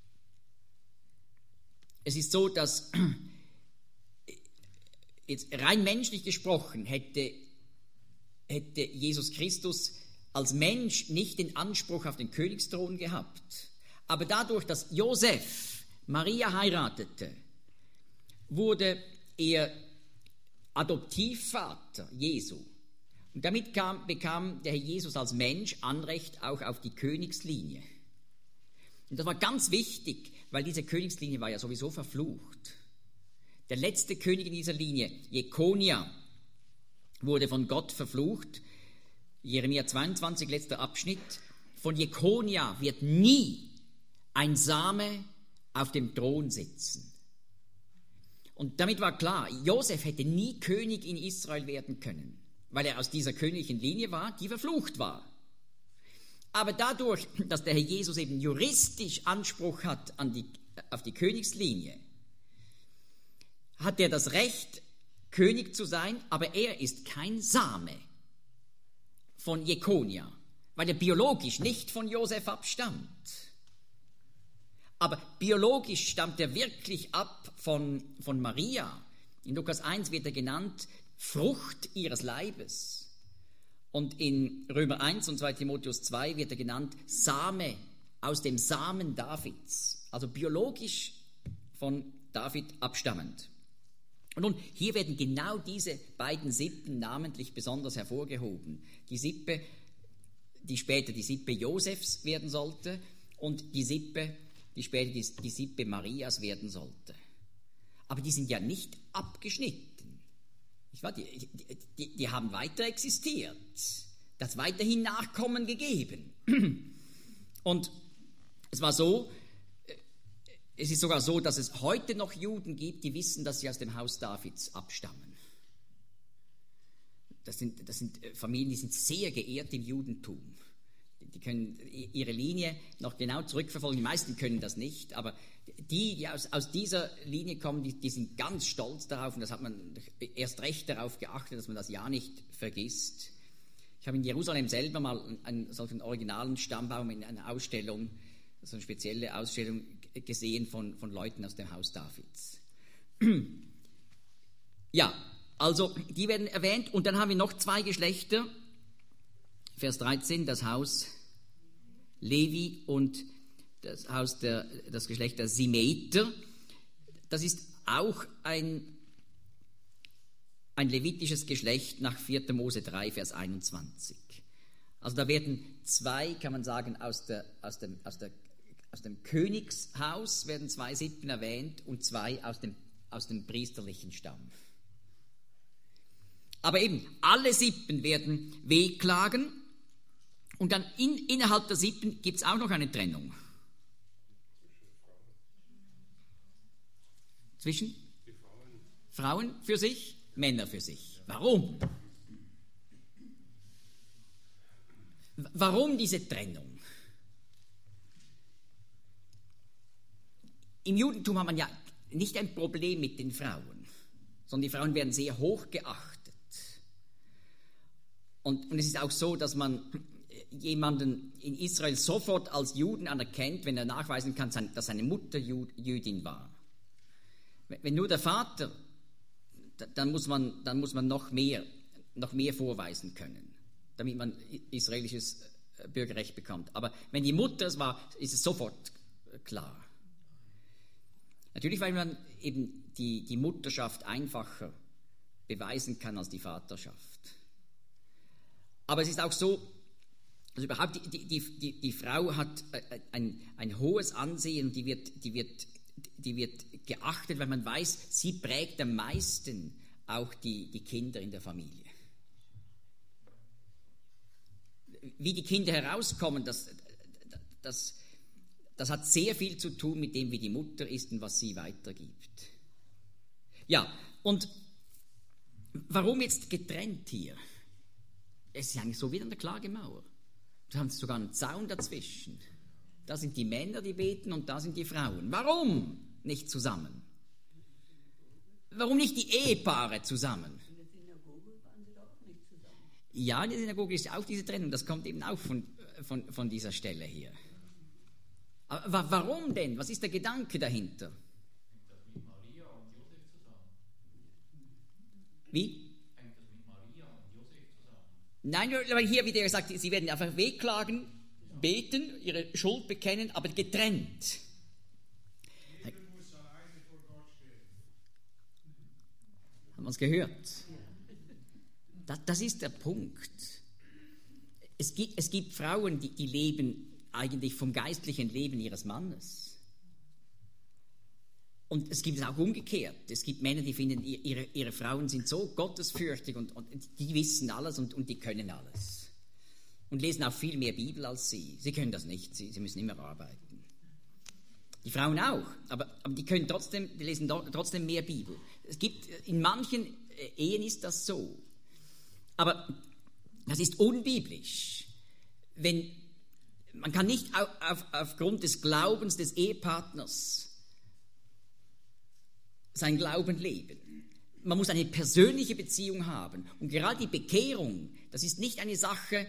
Speaker 1: es ist so, dass jetzt rein menschlich gesprochen hätte, hätte Jesus Christus als Mensch nicht den Anspruch auf den Königsthron gehabt. Aber dadurch, dass Josef Maria heiratete, wurde er Adoptivvater Jesu. Und damit kam, bekam der Herr Jesus als Mensch Anrecht auch auf die Königslinie. Und das war ganz wichtig, weil diese Königslinie war ja sowieso verflucht. Der letzte König in dieser Linie, Jekonia, wurde von Gott verflucht. Jeremia zweiundzwanzig, letzter Abschnitt. Von Jekonia wird nie ein Same auf dem Thron sitzen. Und damit war klar, Josef hätte nie König in Israel werden können, weil er aus dieser königlichen Linie war, die verflucht war. Aber dadurch, dass der Herr Jesus eben juristisch Anspruch hat an die, auf die Königslinie, hat er das Recht, König zu sein, aber er ist kein Same von Jekonia, weil er biologisch nicht von Josef abstammt. Aber biologisch stammt er wirklich ab von, von Maria. In Lukas eins wird er genannt Frucht ihres Leibes. Und in Römer eins und zweiter Timotheus zwei wird er genannt Same aus dem Samen Davids. also biologisch von David abstammend. Und nun, hier werden genau diese beiden Sippen namentlich besonders hervorgehoben. Die Sippe, die später die Sippe Josefs werden sollte, und die Sippe, die später die, die Sippe Marias werden sollte. Aber die sind ja nicht abgeschnitten. Die, die, die haben weiter existiert. Das hat weiterhin Nachkommen gegeben. Und es war so, es ist sogar so, dass es heute noch Juden gibt, die wissen, dass sie aus dem Haus Davids abstammen. Das sind, das sind Familien, die sind sehr geehrt im Judentum. Die können ihre Linie noch genau zurückverfolgen. Die meisten können das nicht, aber die, die aus, aus dieser Linie kommen, die, die sind ganz stolz darauf, und das hat man erst recht darauf geachtet, dass man das ja nicht vergisst. Ich habe in Jerusalem selber mal einen solchen originalen Stammbaum in einer Ausstellung, so eine spezielle Ausstellung gesehen von, von Leuten aus dem Haus Davids. Ja, also die werden erwähnt, und dann haben wir noch zwei Geschlechter. Vers dreizehn, das Haus Levi und das Haus der, das Geschlecht der Simeiter. Das ist auch ein, ein levitisches Geschlecht nach vierter Mose drei, Vers einundzwanzig. Also da werden zwei, kann man sagen, aus, der, aus, dem, aus, der, aus dem Königshaus werden zwei Sippen erwähnt und zwei aus dem, aus dem priesterlichen Stamm. Aber eben, alle Sippen werden wehklagen, und dann in, innerhalb der Sippen gibt es auch noch eine Trennung. Zwischen Frauen für sich, Männer für sich. Warum? Warum diese Trennung? Im Judentum hat man ja nicht ein Problem mit den Frauen, sondern die Frauen werden sehr hoch geachtet. Und, und es ist auch so, dass man jemanden in Israel sofort als Juden anerkennt, wenn er nachweisen kann, dass seine Mutter Jüdin war. Wenn nur der Vater, dann muss man, dann muss man noch mehr, noch mehr vorweisen können, damit man israelisches Bürgerrecht bekommt. Aber wenn die Mutter es war, ist es sofort klar. Natürlich, weil man eben die, die Mutterschaft einfacher beweisen kann als die Vaterschaft. Aber es ist auch so, also überhaupt, die, die, die, die Frau hat ein, ein hohes Ansehen, die wird, die, wird, die wird geachtet, weil man weiß, sie prägt am meisten auch die, die Kinder in der Familie. Wie die Kinder herauskommen, das, das, das hat sehr viel zu tun mit dem, wie die Mutter ist und was sie weitergibt. Ja, und warum jetzt getrennt hier? Es ist eigentlich so wie an der Klagemauer. Da haben sie sogar einen Zaun dazwischen. Da sind die Männer, die beten, und da sind die Frauen. Warum nicht zusammen? Warum nicht die Ehepaare zusammen?
Speaker 7: In der Synagoge waren sie doch nicht zusammen.
Speaker 1: Ja, in der Synagoge ist auch diese Trennung. Das kommt eben auch von, von, von dieser Stelle hier. Aber warum denn? Was ist der Gedanke dahinter?
Speaker 3: Hängt das mit Maria und Josef zusammen?
Speaker 1: Wie?
Speaker 3: Hängt das mit Maria und Josef zusammen?
Speaker 1: Nein, weil hier wieder gesagt, sie werden einfach wehklagen, beten, ihre Schuld bekennen, aber getrennt.
Speaker 5: Jeder muss alleine vor Gott stehen.
Speaker 1: Haben wir es gehört? Das, das ist der Punkt. Es gibt, es gibt Frauen, die, die leben eigentlich vom geistlichen Leben ihres Mannes. Und es gibt es auch umgekehrt. Es gibt Männer, die finden, ihre, ihre Frauen sind so gottesfürchtig und, und die wissen alles und, und die können alles. Und lesen auch viel mehr Bibel als sie. Sie können das nicht, sie, sie müssen immer arbeiten. Die Frauen auch, aber, aber die können trotzdem, die lesen trotzdem mehr Bibel. Es gibt, in manchen Ehen ist das so. Aber das ist unbiblisch. Wenn, man kann nicht auf, auf, aufgrund des Glaubens des Ehepartners sein Glauben leben. Man muss eine persönliche Beziehung haben. Und gerade die Bekehrung, das ist nicht eine Sache,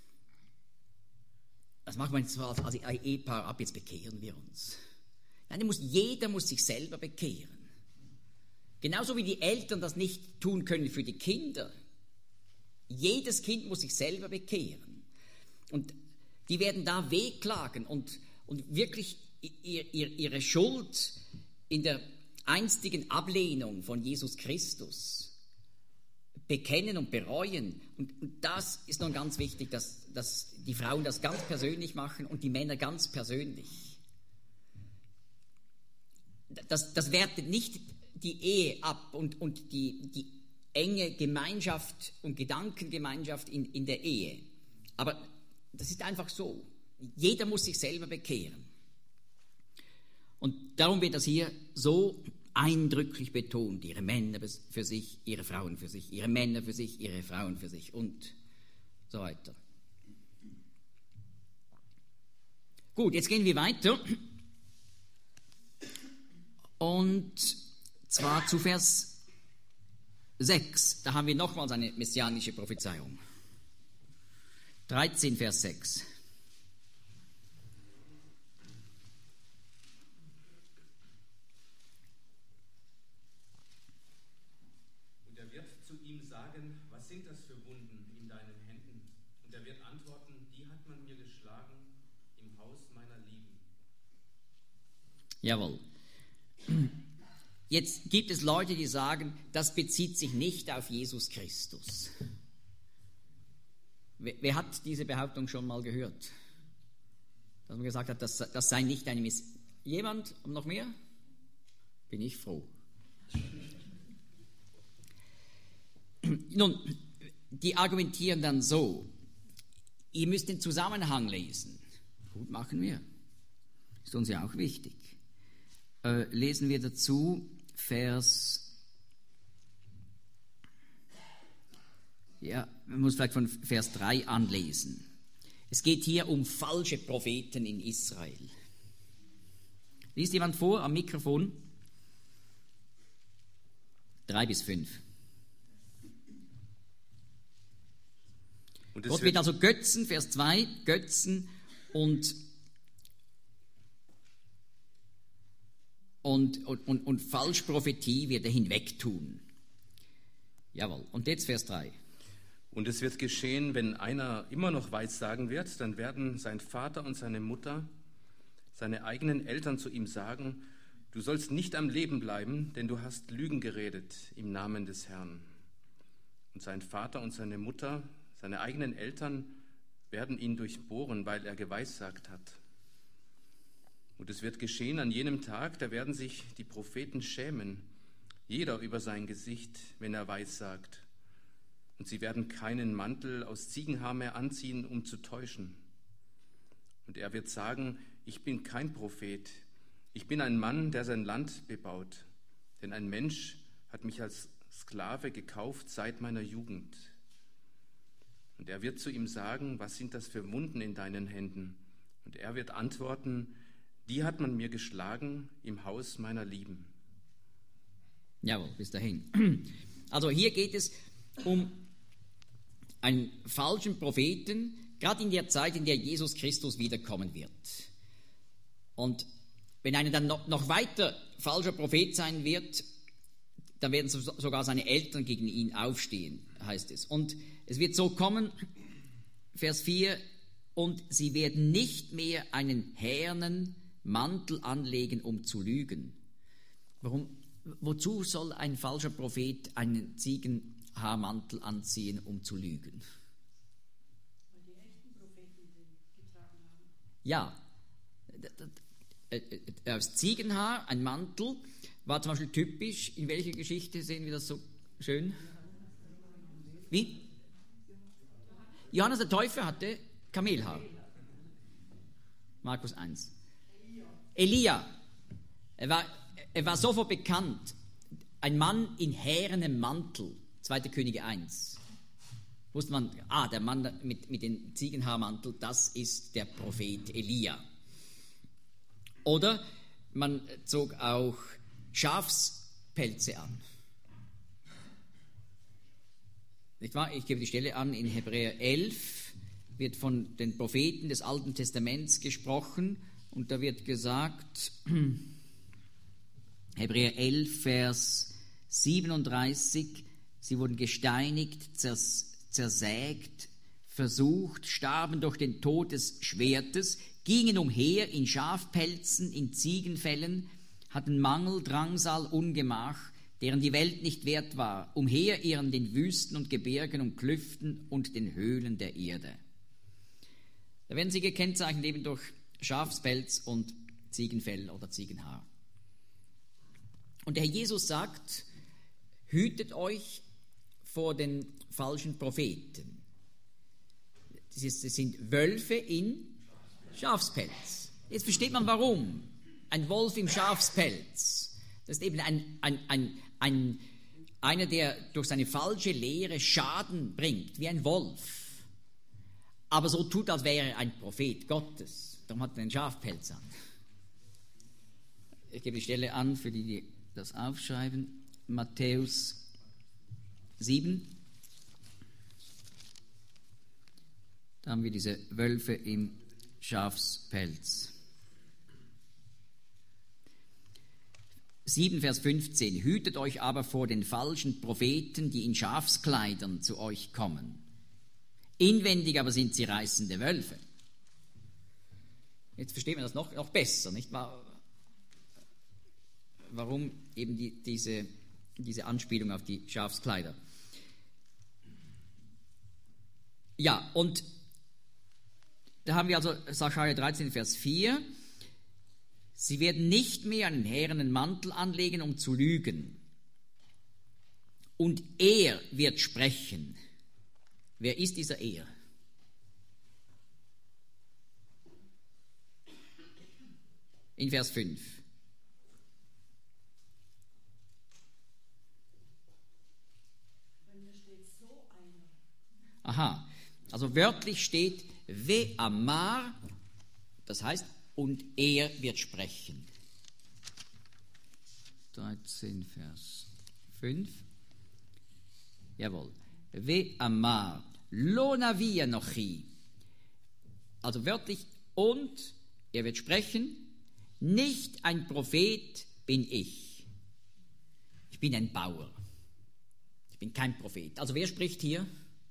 Speaker 1: das macht man zwar als, als Ehepaar ab, jetzt bekehren wir uns. Nein, muss, jeder muss sich selber bekehren. Genauso wie die Eltern das nicht tun können für die Kinder. Jedes Kind muss sich selber bekehren. Und die werden da wehklagen und, und wirklich ihr, ihr, ihre Schuld in der einstigen Ablehnung von Jesus Christus bekennen und bereuen. Und, und das ist nun ganz wichtig, dass, dass die Frauen das ganz persönlich machen und die Männer ganz persönlich. Das, das wertet nicht die Ehe ab und, und die, die enge Gemeinschaft und Gedankengemeinschaft in, in der Ehe. Aber das ist einfach so. Jeder muss sich selber bekehren. Und darum wird das hier so eindrücklich betont. Ihre Männer für sich, ihre Frauen für sich, ihre Männer für sich, ihre Frauen für sich und so weiter. Gut, jetzt gehen wir weiter. Und zwar zu Vers sechs. Da haben wir nochmals eine messianische Prophezeiung. dreizehn, Vers sechs.
Speaker 3: Und er wird zu ihm sagen, was sind das für Wunden in deinen Händen? Und er wird antworten, die hat man mir geschlagen im Haus meiner Lieben.
Speaker 1: Jawohl. Jetzt gibt es Leute, die sagen, das bezieht sich nicht auf Jesus Christus. Wer, wer hat diese Behauptung schon mal gehört? Dass man gesagt hat, das, das sei nicht eine Miss... Jemand? Noch mehr? Bin ich froh. Nun, die argumentieren dann so, ihr müsst den Zusammenhang lesen. Gut, machen wir. Ist uns ja auch wichtig. Äh, lesen wir dazu Vers, ja, man muss vielleicht von Vers drei anlesen. Es geht hier um falsche Propheten in Israel. Liest jemand vor am Mikrofon? Drei bis fünf.
Speaker 3: Und es
Speaker 1: Gott
Speaker 3: wird
Speaker 1: wird also Götzen, Vers zwei, Götzen und Und, und, und, und Falschprophetie wird er hinwegtun. Jawohl. Und jetzt Vers drei.
Speaker 3: Und es wird geschehen, wenn einer immer noch weissagen wird, dann werden sein Vater und seine Mutter, seine eigenen Eltern zu ihm sagen, du sollst nicht am Leben bleiben, denn du hast Lügen geredet im Namen des Herrn. Und sein Vater und seine Mutter, seine eigenen Eltern werden ihn durchbohren, weil er geweissagt hat. Und es wird geschehen an jenem Tag, da werden sich die Propheten schämen, jeder über sein Gesicht, wenn er weissagt. Und sie werden keinen Mantel aus Ziegenhaar mehr anziehen, um zu täuschen. Und er wird sagen, ich bin kein Prophet, ich bin ein Mann, der sein Land bebaut. Denn ein Mensch hat mich als Sklave gekauft seit meiner Jugend. Und er wird zu ihm sagen, was sind das für Wunden in deinen Händen? Und er wird antworten, die hat man mir geschlagen im Haus meiner Lieben.
Speaker 1: Jawohl, bis dahin. Also hier geht es um einen falschen Propheten, gerade in der Zeit, in der Jesus Christus wiederkommen wird. Und wenn einer dann noch, noch weiter falscher Prophet sein wird, dann werden sogar seine Eltern gegen ihn aufstehen, heißt es. Und es wird so kommen, Vers vier, und sie werden nicht mehr einen härenen Mantel anlegen, um zu lügen. Warum? Wozu soll ein falscher Prophet einen Ziegenhaarmantel anziehen, um zu lügen?
Speaker 7: Weil die echten Propheten sie getragen haben.
Speaker 1: Ja, aus Ziegenhaar, ein Mantel, war zum Beispiel typisch. In welcher Geschichte sehen wir das so schön? Wie? Johannes der Täufer hatte Kamelhaar. Markus eins. Elia, er war, er war sofort bekannt, ein Mann in härenem Mantel, zweite Könige eins. Wusste man, ah, der Mann mit, mit dem Ziegenhaarmantel, das ist der Prophet Elia. Oder man zog auch Schafspelze an. Nicht wahr? Ich gebe die Stelle an, in Hebräer elf wird von den Propheten des Alten Testaments gesprochen. Und da wird gesagt, Hebräer elf, Vers siebenunddreißig, sie wurden gesteinigt, zers, zersägt, versucht, starben durch den Tod des Schwertes, gingen umher in Schafpelzen, in Ziegenfällen, hatten Mangel, Drangsal, Ungemach, deren die Welt nicht wert war, umherirren den Wüsten und Gebirgen und Klüften und den Höhlen der Erde. Da werden sie gekennzeichnet eben durch Schafspelz und Ziegenfell oder Ziegenhaar. Und der Herr Jesus sagt, hütet euch vor den falschen Propheten. Das, ist, das sind Wölfe in Schafspelz. Jetzt versteht man warum. Ein Wolf im Schafspelz. Das ist eben ein, ein, ein, ein, einer, der durch seine falsche Lehre Schaden bringt, wie ein Wolf. Aber so tut, als wäre er ein Prophet Gottes. Darum hat er einen Schafpelz an. Ich gebe die Stelle an, für die, die das aufschreiben. Matthäus sieben. Da haben wir diese Wölfe im Schafspelz. sieben, Vers fünfzehn. Hütet euch aber vor den falschen Propheten, die in Schafskleidern zu euch kommen. Inwendig aber sind sie reißende Wölfe. Jetzt versteht man das noch, noch besser, nicht wahr? Warum eben die, diese, diese Anspielung auf die Schafskleider. Ja, und da haben wir also Sacharja dreizehn, Vers vier. Sie werden nicht mehr einen härenen Mantel anlegen, um zu lügen. Und er wird sprechen. Wer ist dieser Er? In Vers fünf.
Speaker 7: Bei mir steht so einer.
Speaker 1: Aha, also wörtlich steht Ve Amar, das heißt, und er wird sprechen. dreizehn, Vers fünf. Jawohl. Ve Amar, lo navi anochi. Also wörtlich, und er wird sprechen, nicht ein Prophet bin ich. Ich bin ein Bauer. Ich bin kein Prophet. Also wer spricht hier?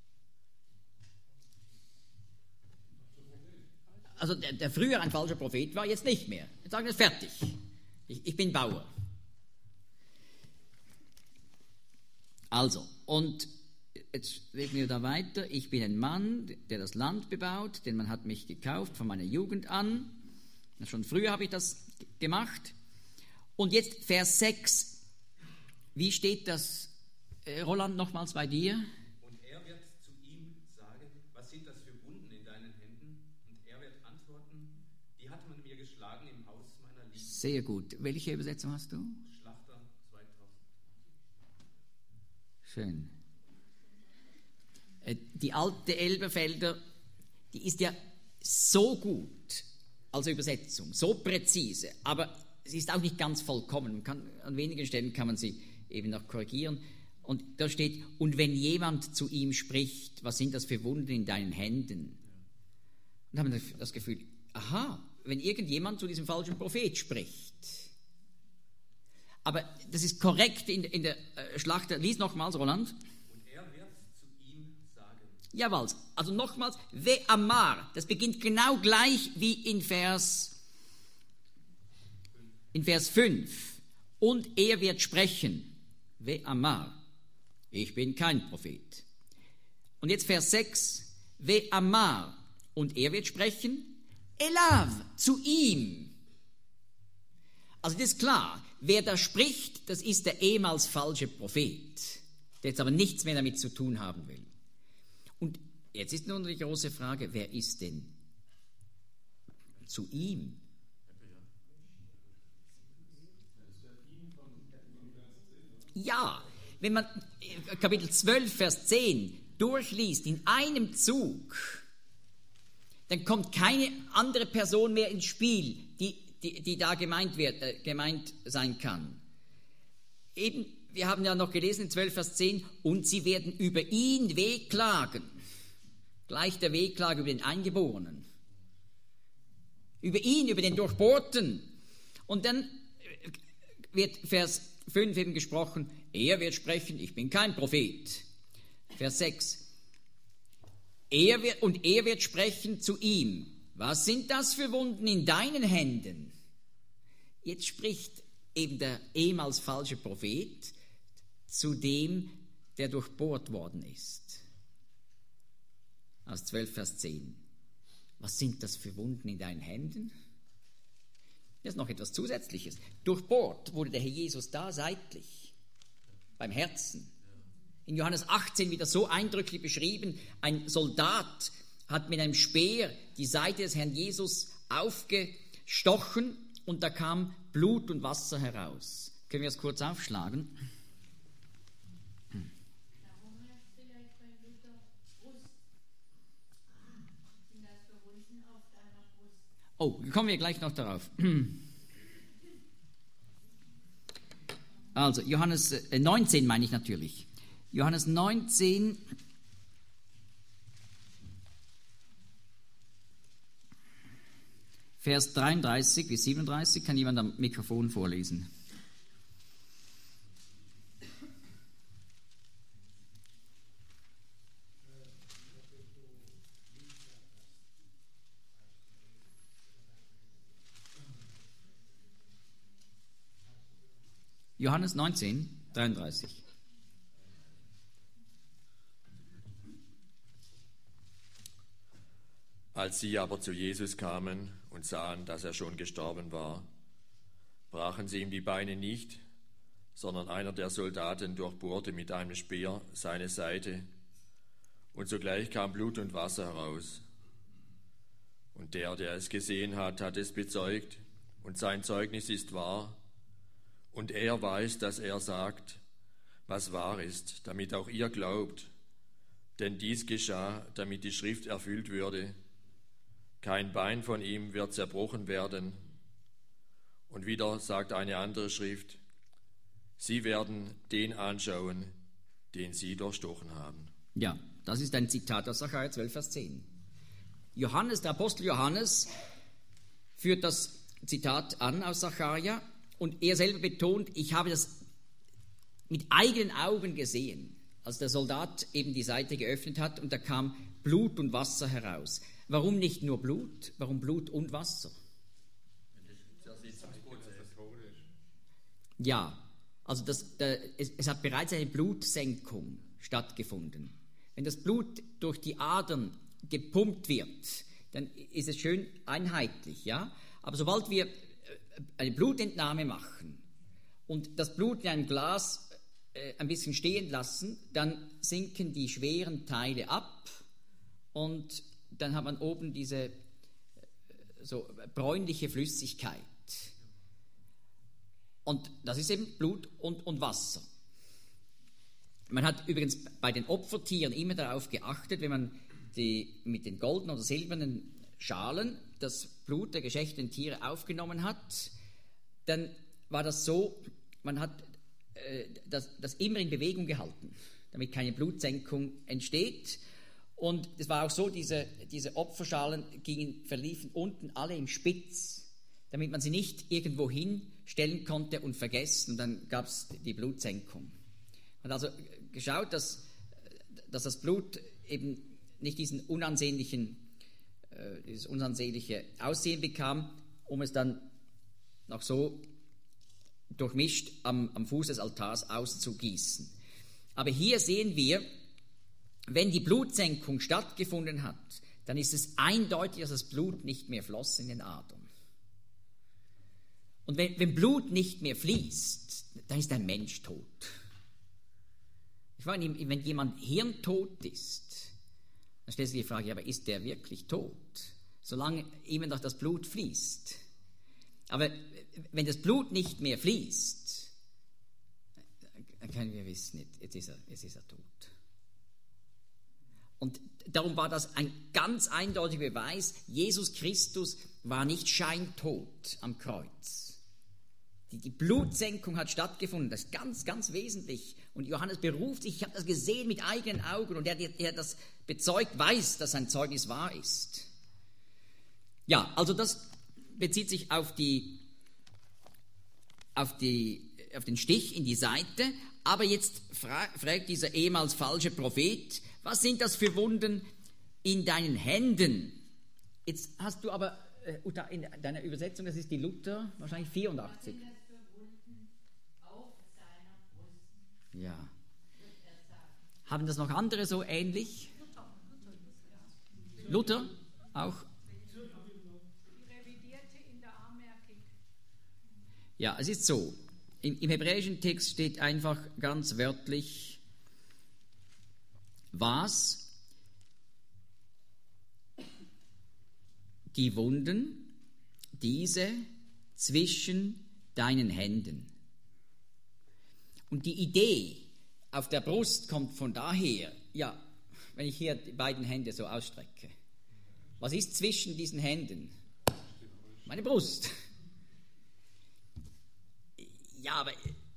Speaker 1: Also der, der früher ein falscher Prophet war, jetzt nicht mehr. Jetzt sagen wir fertig. Ich, ich bin Bauer. Also, und jetzt lesen wir da weiter. Ich bin ein Mann, der das Land bebaut, denn man hat mich gekauft von meiner Jugend an. Schon früher habe ich das gemacht. Und jetzt Vers sechs. Wie steht das, äh, Roland, nochmals bei dir?
Speaker 3: Und er wird zu ihm sagen, was sind das für Wunden in deinen Händen? Und er wird antworten, die hat man mir geschlagen im Haus meiner Liebe.
Speaker 1: Sehr gut. Welche Übersetzung hast du?
Speaker 3: Schlachter zweitausend.
Speaker 1: Schön. Äh, die alte Elberfelder, die ist ja so gut als Übersetzung, so präzise, aber sie ist auch nicht ganz vollkommen. Man kann, an wenigen Stellen kann man sie eben noch korrigieren. Und da steht, und wenn jemand zu ihm spricht, was sind das für Wunden in deinen Händen? Und da haben wir das Gefühl, aha, wenn irgendjemand zu diesem falschen Prophet spricht. Aber das ist korrekt in, in der äh, Schlachter. Lies nochmals, Roland.
Speaker 3: Und er wird zu ihm sagen.
Speaker 1: Jawohl, also nochmals, Ve Amar, das beginnt genau gleich wie in Vers, in Vers fünf. Und er wird sprechen, Ve Amar, ich bin kein Prophet. Und jetzt Vers sechs, Ve Amar, und er wird sprechen, Elav, zu ihm. Also das ist klar, wer da spricht, das ist der ehemals falsche Prophet, der jetzt aber nichts mehr damit zu tun haben will. Und jetzt ist nun die große Frage, wer ist denn zu ihm? Ja, wenn man Kapitel zwölf, Vers zehn durchliest, in einem Zug, dann kommt keine andere Person mehr ins Spiel, die, die, die da gemeint, wird, äh, gemeint sein kann. Eben, wir haben ja noch gelesen in zwölf, Vers zehn, und sie werden über ihn wehklagen. Gleich der Wehklage über den Eingeborenen. Über ihn, über den Durchbohrten. Und dann wird Vers fünf eben gesprochen, er wird sprechen, ich bin kein Prophet. Vers sechs, er wird, und er wird sprechen zu ihm, was sind das für Wunden in deinen Händen? Jetzt spricht eben der ehemals falsche Prophet zu dem, der durchbohrt worden ist. Aus zwölf, Vers zehn. Was sind das für Wunden in deinen Händen? Das ist noch etwas Zusätzliches. Durchbohrt wurde der Herr Jesus da seitlich, beim Herzen. In Johannes achtzehn wird das so eindrücklich beschrieben. Ein Soldat hat mit einem Speer die Seite des Herrn Jesus aufgestochen und da kam Blut und Wasser heraus. Können wir das kurz aufschlagen? Oh, kommen wir gleich noch darauf. Also, Johannes äh, neunzehn meine ich natürlich. Johannes neunzehn, Vers dreiunddreißig bis siebenunddreißig. Kann jemand am Mikrofon vorlesen? Johannes neunzehn, dreiunddreißig.
Speaker 2: Als sie aber zu Jesus kamen und sahen, dass er schon gestorben war, brachen sie ihm die Beine nicht, sondern einer der Soldaten durchbohrte mit einem Speer seine Seite, und sogleich kam Blut und Wasser heraus. Und der, der es gesehen hat, hat es bezeugt, und sein Zeugnis ist wahr, und er weiß, dass er sagt, was wahr ist, damit auch ihr glaubt. Denn dies geschah, damit die Schrift erfüllt würde. Kein Bein von ihm wird zerbrochen werden. Und wieder sagt eine andere Schrift, sie werden den anschauen, den sie durchstochen haben.
Speaker 1: Ja, das ist ein Zitat aus Sacharja zwölf, Vers zehn. Johannes, der Apostel Johannes, führt das Zitat an aus Sacharja. Und er selber betont, ich habe das mit eigenen Augen gesehen, als der Soldat eben die Seite geöffnet hat und da kam Blut und Wasser heraus. Warum nicht nur Blut? Warum Blut und Wasser? Ja, also das, der, es, es hat bereits eine Blutsenkung stattgefunden. Wenn das Blut durch die Adern gepumpt wird, dann ist es schön einheitlich, ja. Aber sobald wir eine Blutentnahme machen und das Blut in einem Glas äh, ein bisschen stehen lassen, dann sinken die schweren Teile ab und dann hat man oben diese äh, so bräunliche Flüssigkeit. Und das ist eben Blut und, und Wasser. Man hat übrigens bei den Opfertieren immer darauf geachtet, wenn man die, mit den goldenen oder silbernen Schalen das Blut der geschächteten Tiere aufgenommen hat, dann war das so, man hat äh, das, das immer in Bewegung gehalten, damit keine Blutsenkung entsteht. Und es war auch so, diese, diese Opferschalen gingen, verliefen unten alle im Spitz, damit man sie nicht irgendwo hinstellen konnte und vergessen. Und dann gab es die Blutsenkung. Man hat also geschaut, dass, dass das Blut eben nicht diesen unansehnlichen dieses unansehnliche Aussehen bekam, um es dann noch so durchmischt am, am Fuß des Altars auszugießen. Aber hier sehen wir, wenn die Blutsenkung stattgefunden hat, dann ist es eindeutig, dass das Blut nicht mehr floss in den Adern. Und wenn, wenn Blut nicht mehr fließt, dann ist ein Mensch tot. Ich meine, wenn jemand hirntot ist, dann stellt sich die Frage, aber ist der wirklich tot? Solange immer noch das Blut fließt. Aber wenn das Blut nicht mehr fließt, dann können wir wissen, jetzt ist er, jetzt ist er tot. Und darum war das ein ganz eindeutiger Beweis, Jesus Christus war nicht scheintot am Kreuz. Die, die Blutsenkung hat stattgefunden, das ist ganz, ganz wesentlich. Und Johannes beruft sich, ich habe das gesehen mit eigenen Augen und er, der das bezeugt, weiß, dass sein Zeugnis wahr ist. Ja, also das bezieht sich auf, die, auf, die, auf den Stich in die Seite, aber jetzt fra- fragt dieser ehemals falsche Prophet, was sind das für Wunden in deinen Händen? Jetzt hast du aber äh, in deiner Übersetzung, das ist die Luther, wahrscheinlich vierundachtzig. Ja. Haben das noch andere so ähnlich? Luther auch?
Speaker 7: Die revidierte in der Anmerkung.
Speaker 1: Ja, es ist so. Im, im hebräischen Text steht einfach ganz wörtlich, was die Wunden, diese zwischen deinen Händen. Und die Idee auf der Brust kommt von daher, ja, wenn ich hier die beiden Hände so ausstrecke. Was ist zwischen diesen Händen? Meine Brust. Ja, aber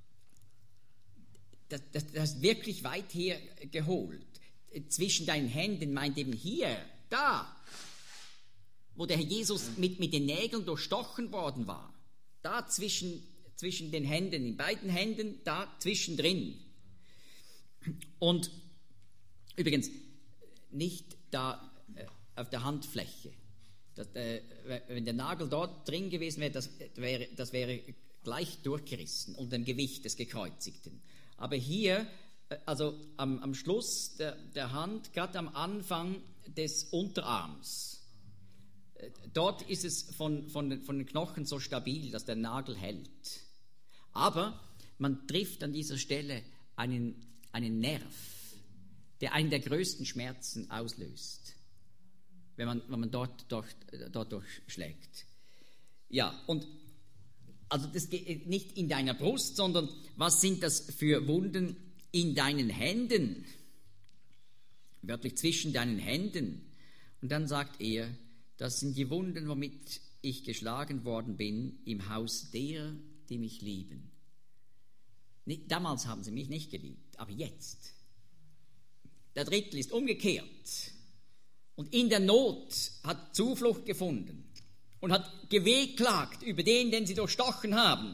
Speaker 1: das, das, das ist wirklich weit her geholt. Zwischen deinen Händen meint eben hier, da, wo der Herr Jesus mit, mit den Nägeln durchstochen worden war. Da zwischen, zwischen den Händen, in beiden Händen, da zwischendrin. Und übrigens, nicht da äh, auf der Handfläche. Das, äh, wenn der Nagel dort drin gewesen wäre, das wäre, das wäre gleich durchgerissen unter dem Gewicht des Gekreuzigten. Aber hier, äh, also am, am Schluss der, der Hand, gerade am Anfang des Unterarms, äh, dort ist es von, von, von den Knochen so stabil, dass der Nagel hält. Aber man trifft an dieser Stelle einen, einen Nerv, der einen der größten Schmerzen auslöst, wenn man, wenn man dort, dort, dort durchschlägt. Ja, und also das geht nicht in deiner Brust, sondern was sind das für Wunden in deinen Händen? Wörtlich zwischen deinen Händen. Und dann sagt er, das sind die Wunden, womit ich geschlagen worden bin im Haus der, die mich lieben. Damals haben sie mich nicht geliebt, aber jetzt. Der Drittel ist umgekehrt und in der Not hat Zuflucht gefunden und hat gewehklagt über den, den sie durchstochen haben.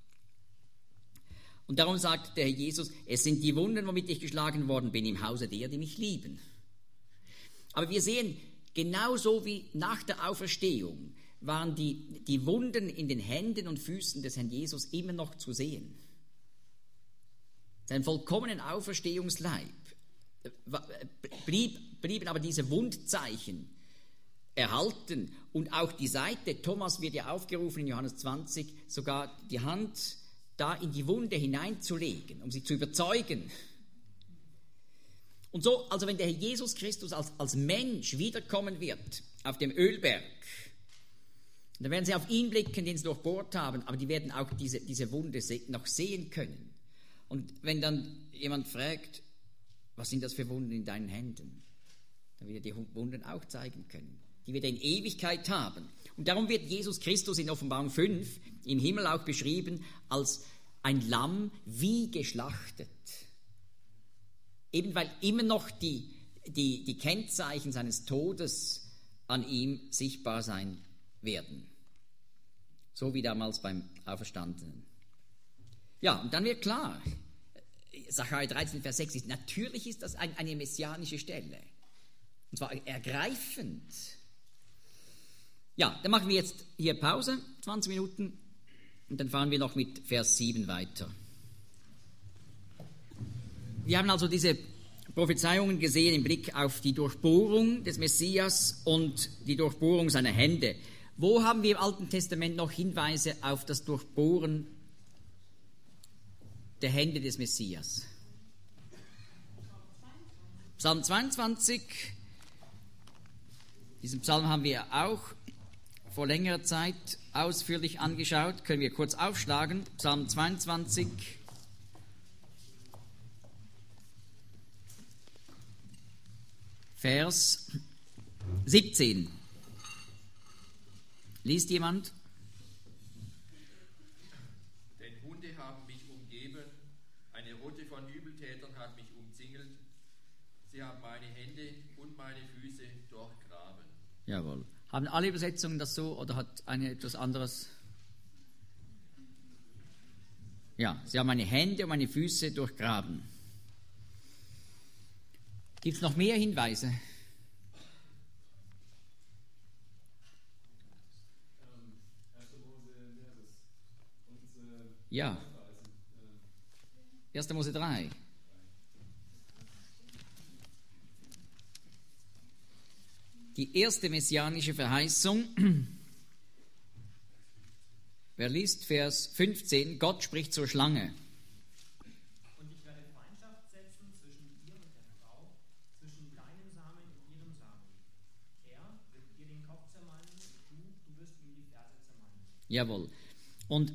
Speaker 1: Und darum sagt der Herr Jesus, es sind die Wunden, womit ich geschlagen worden bin im Hause der, die mich lieben. Aber wir sehen, genauso wie nach der Auferstehung waren die, die Wunden in den Händen und Füßen des Herrn Jesus immer noch zu sehen. Sein vollkommenen Auferstehungsleib blieb, blieben aber diese Wundzeichen erhalten und auch die Seite, Thomas wird ja aufgerufen in Johannes zwanzig, sogar die Hand da in die Wunde hineinzulegen, um sie zu überzeugen. Und so, also wenn der Herr Jesus Christus als, als Mensch wiederkommen wird auf dem Ölberg, dann werden sie auf ihn blicken, den sie durchbohrt haben, aber die werden auch diese, diese Wunde noch sehen können. Und wenn dann jemand fragt, was sind das für Wunden in deinen Händen? Dann wird er die Wunden auch zeigen können, die wir in Ewigkeit haben. Und darum wird Jesus Christus in Offenbarung fünf im Himmel auch beschrieben als ein Lamm wie geschlachtet. Eben weil immer noch die, die, die Kennzeichen seines Todes an ihm sichtbar sein werden. So wie damals beim Auferstandenen. Ja, und dann wird klar, Sacharja dreizehn, Vers sechs ist, natürlich ist das ein, eine messianische Stelle. Und zwar ergreifend. Ja, dann machen wir jetzt hier Pause, zwanzig Minuten, und dann fahren wir noch mit Vers sieben weiter. Wir haben also diese Prophezeiungen gesehen im Blick auf die Durchbohrung des Messias und die Durchbohrung seiner Hände. Wo haben wir im Alten Testament noch Hinweise auf das Durchbohren der Hände des Messias? Psalm zweiundzwanzig, diesen Psalm haben wir auch vor längerer Zeit ausführlich angeschaut, können wir kurz aufschlagen. Psalm zweiundzwanzig, Vers siebzehn. Liest jemand?
Speaker 2: Denn Hunde haben mich umgeben, eine Rotte von Übeltätern hat mich umzingelt. Sie haben meine Hände und meine Füße durchgraben.
Speaker 1: Jawohl. Haben alle Übersetzungen das so oder hat eine etwas anderes? Ja, sie haben meine Hände und meine Füße durchgraben. Gibt es noch mehr Hinweise? Ja. erster Mose drei. Die erste messianische Verheißung. Wer liest Vers fünfzehn? Gott spricht zur Schlange.
Speaker 4: Und ich werde Feindschaft setzen zwischen dir und der Frau, zwischen deinem Samen und ihrem Samen. Er wird dir den Kopf zermalmen, du, du wirst ihm die Ferse zermalmen.
Speaker 1: Jawohl. Und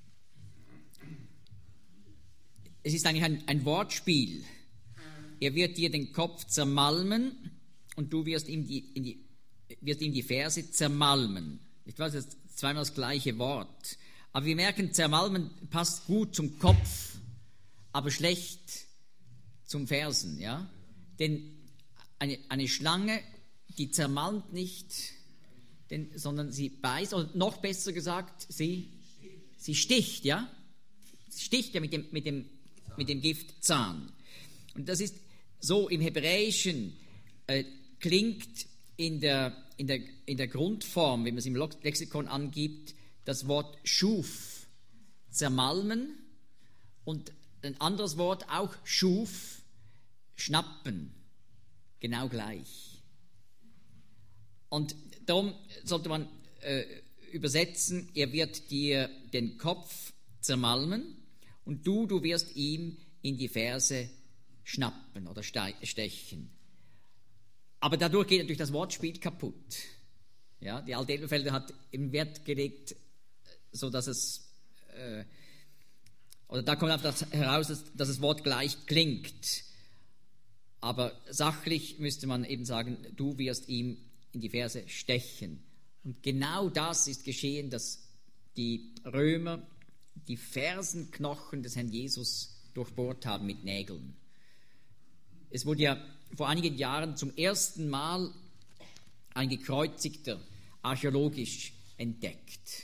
Speaker 1: es ist eigentlich ein, ein Wortspiel. Er wird dir den Kopf zermalmen und du wirst ihm die, in die, wirst ihm die Ferse zermalmen. Ich weiß, das ist zweimal das gleiche Wort. Aber wir merken, zermalmen passt gut zum Kopf, aber schlecht zum Fersen. Ja? Denn eine, eine Schlange, die zermalmt nicht, denn, sondern sie beißt, oder noch besser gesagt, sie, sie sticht. Ja? Sie sticht ja mit dem, mit dem, mit dem Giftzahn. Und das ist so im Hebräischen, äh, klingt in der, in, der, in der Grundform, wenn man es im Lexikon angibt, das Wort schuf, zermalmen, und ein anderes Wort, auch schuf, schnappen, genau gleich. Und darum sollte man äh, übersetzen, er wird dir den Kopf zermalmen und du, du wirst ihm in die Ferse schnappen oder stechen. Aber dadurch geht natürlich das Wortspiel kaputt. Ja, die alte Elberfelder hat im Wert gelegt, so dass es, äh, oder da kommt einfach das heraus, dass, dass das Wort gleich klingt. Aber sachlich müsste man eben sagen, du wirst ihm in die Ferse stechen. Und genau das ist geschehen, dass die Römer die Fersenknochen des Herrn Jesus durchbohrt haben mit Nägeln. Es wurde ja vor einigen Jahren zum ersten Mal ein Gekreuzigter archäologisch entdeckt.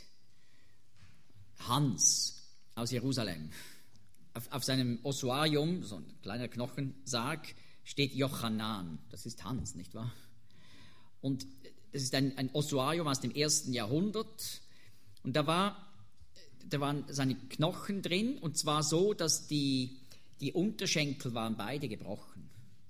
Speaker 1: Hans aus Jerusalem. Auf, auf seinem Ossuarium, so ein kleiner Knochensarg, steht Jochanan. Das ist Hans, nicht wahr? Und das ist ein, ein Ossuarium aus dem ersten Jahrhundert. Und da, war, da waren seine Knochen drin, und zwar so, dass die, die Unterschenkel waren beide gebrochen.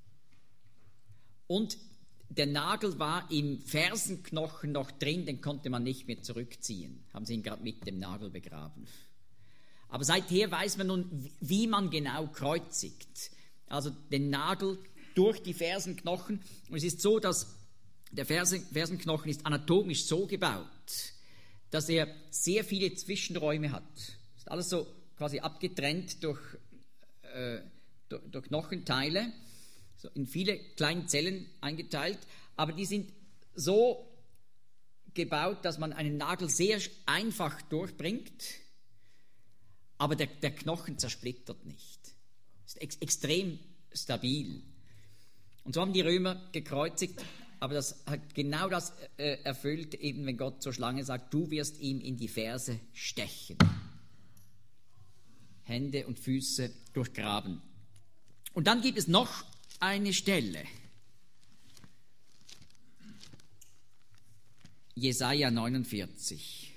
Speaker 1: Und der Nagel war im Fersenknochen noch drin, den konnte man nicht mehr zurückziehen. Haben sie ihn gerade mit dem Nagel begraben. Aber seither weiß man nun, wie man genau kreuzigt. Also den Nagel durch die Fersenknochen. Und es ist so, dass der Fersen, Fersenknochen ist anatomisch so gebaut, dass er sehr viele Zwischenräume hat. Ist alles so quasi abgetrennt durch, äh, durch, durch Knochenteile. So in viele kleine Zellen eingeteilt, aber die sind so gebaut, dass man einen Nagel sehr einfach durchbringt, aber der, der Knochen zersplittert nicht. Ist ex, extrem stabil. Und so haben die Römer gekreuzigt, aber das hat genau das äh, erfüllt, eben wenn Gott zur Schlange sagt, du wirst ihm in die Ferse stechen. Hände und Füße durchgraben. Und dann gibt es noch eine Stelle. Jesaja neunundvierzig.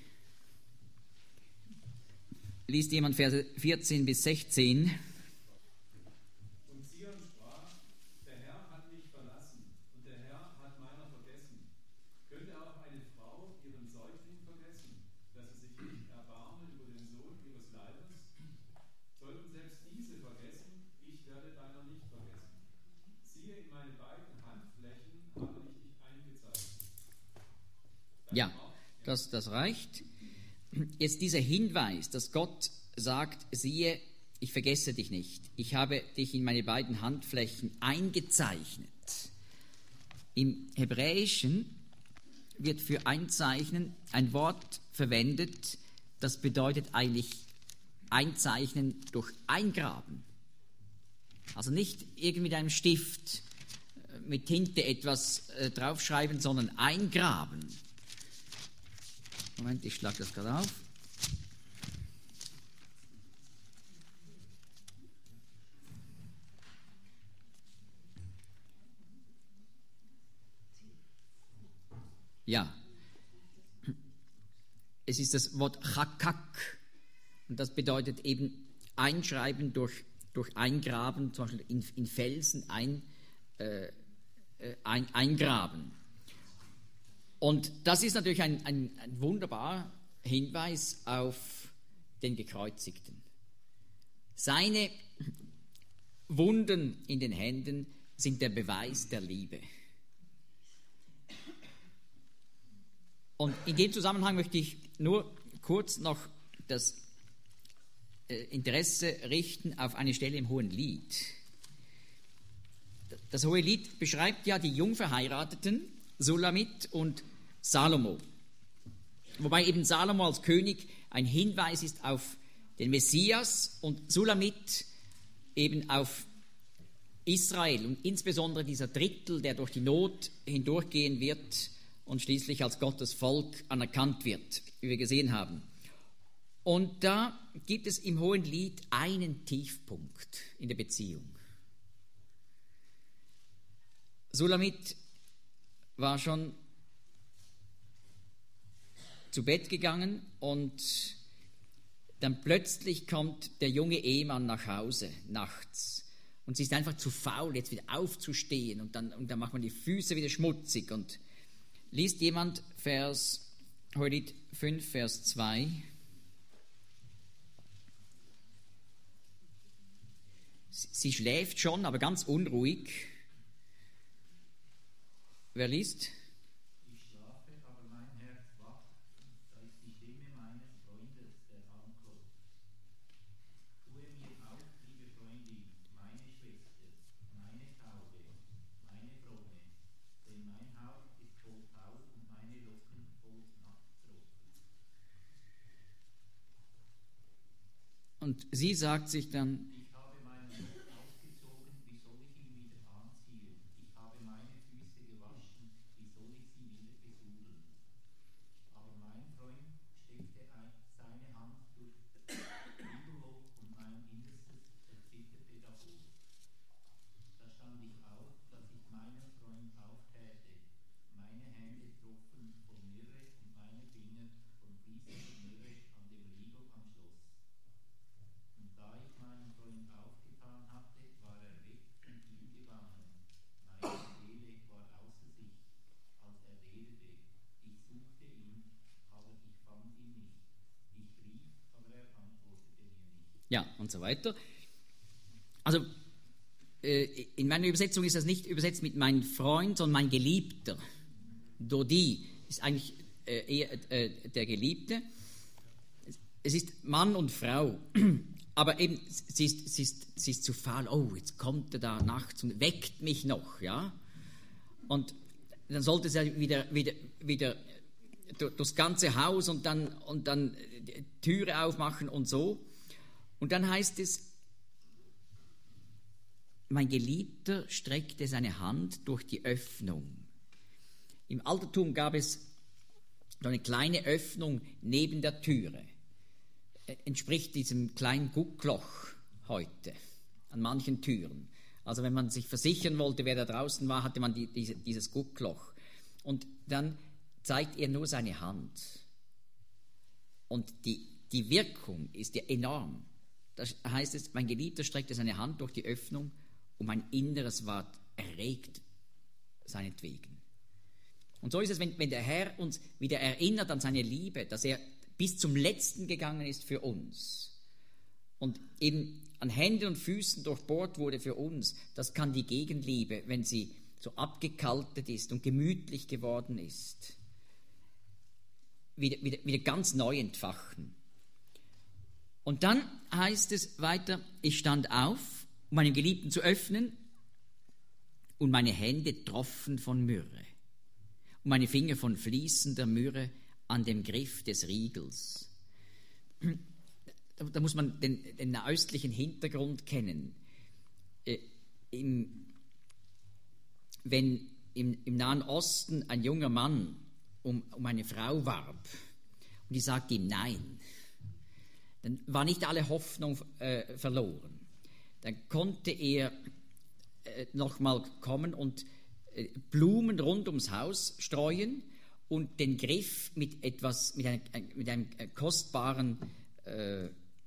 Speaker 1: Liest jemand Verse vierzehn bis sechzehn?
Speaker 8: Und Zion sprach, der Herr hat mich verlassen und der Herr hat meiner vergessen. Könnte auch eine Frau ihren Säugling vergessen, dass sie sich nicht erbarmen über den Sohn ihres Leibes? Sollten selbst diese vergessen, ich werde deiner nicht vergessen. Siehe, in meine beiden Handflächen habe ich dich eingezeichnet.
Speaker 1: Ja, das, das reicht. Jetzt dieser Hinweis, dass Gott sagt, siehe, ich vergesse dich nicht. Ich habe dich in meine beiden Handflächen eingezeichnet. Im Hebräischen wird für einzeichnen ein Wort verwendet, das bedeutet eigentlich einzeichnen durch Eingraben. Also nicht irgendwie mit einem Stift mit Tinte etwas äh, draufschreiben, sondern eingraben. Moment, ich schlage das gerade auf. Ja, es ist das Wort chakak, Und das bedeutet eben Einschreiben durch, durch Eingraben, zum Beispiel in, in Felsen ein, äh, ein, eingraben. Und das ist natürlich ein, ein, ein wunderbarer Hinweis auf den Gekreuzigten. Seine Wunden in den Händen sind der Beweis der Liebe. Und in dem Zusammenhang möchte ich nur kurz noch das Interesse richten auf eine Stelle im Hohen Lied. Das Hohe Lied beschreibt ja die Jungverheirateten, Sulamit und Salomo. Wobei eben Salomo als König ein Hinweis ist auf den Messias und Sulamit eben auf Israel und insbesondere dieser Drittel, der durch die Not hindurchgehen wird und schließlich als Gottes Volk anerkannt wird, wie wir gesehen haben. Und da gibt es im Hohen Lied einen Tiefpunkt in der Beziehung. Sulamit war schon zu Bett gegangen und dann plötzlich kommt der junge Ehemann nach Hause nachts und sie ist einfach zu faul, jetzt wieder aufzustehen und dann, und dann macht man die Füße wieder schmutzig. Und liest jemand Vers, Hohelied fünf, Vers zwei? Sie schläft schon, aber ganz unruhig. Wer liest?
Speaker 6: Ich schlafe, aber mein Herz wacht, da ist die Stimme meines Freundes, der anklopft. Tue mir auf, liebe Freundin, meine Schwester, meine Taube, meine Fromme, denn mein Haupt ist voll Tau und meine Locken voll Nachttropfen.
Speaker 1: Und sie sagt sich dann, ja, und so weiter. Also, äh, in meiner Übersetzung ist das nicht übersetzt mit mein Freund, sondern mein Geliebter. Dodi ist eigentlich äh, eher äh, der Geliebte. Es ist Mann und Frau, aber eben, sie ist, sie ist, sie ist zu faul. Oh, jetzt kommt er da nachts und weckt mich noch, ja. Und dann sollte sie wieder, wieder, wieder durchs ganze Haus und dann, und dann Türe aufmachen und so. Und dann heißt es, mein Geliebter streckte seine Hand durch die Öffnung. Im Altertum gab es so eine kleine Öffnung neben der Türe. Entspricht diesem kleinen Guckloch heute an manchen Türen. Also wenn man sich versichern wollte, wer da draußen war, hatte man die, diese, dieses Guckloch. Und dann zeigt er nur seine Hand. Und die, die Wirkung ist ja enorm. Da heißt es, mein Geliebter streckte seine Hand durch die Öffnung und mein Inneres war erregt seinetwegen. Und so ist es, wenn, wenn der Herr uns wieder erinnert an seine Liebe, dass er bis zum Letzten gegangen ist für uns und eben an Händen und Füßen durchbohrt wurde für uns. Das kann die Gegenliebe, wenn sie so abgekaltet ist und gemütlich geworden ist, wieder, wieder, wieder ganz neu entfachen. Und dann heißt es weiter, ich stand auf, um meinen Geliebten zu öffnen, und meine Hände tropfen von Myrrhe und meine Finger von fließender Myrrhe an dem Griff des Riegels. Da, da muss man den, den nahöstlichen Hintergrund kennen. Äh, im, wenn im, im Nahen Osten ein junger Mann um, um eine Frau warb und die sagte ihm Nein, dann war nicht alle Hoffnung äh, verloren. Dann konnte er äh, nochmal kommen und äh, Blumen rund ums Haus streuen und den Griff mit etwas, mit einem, mit einem kostbaren äh,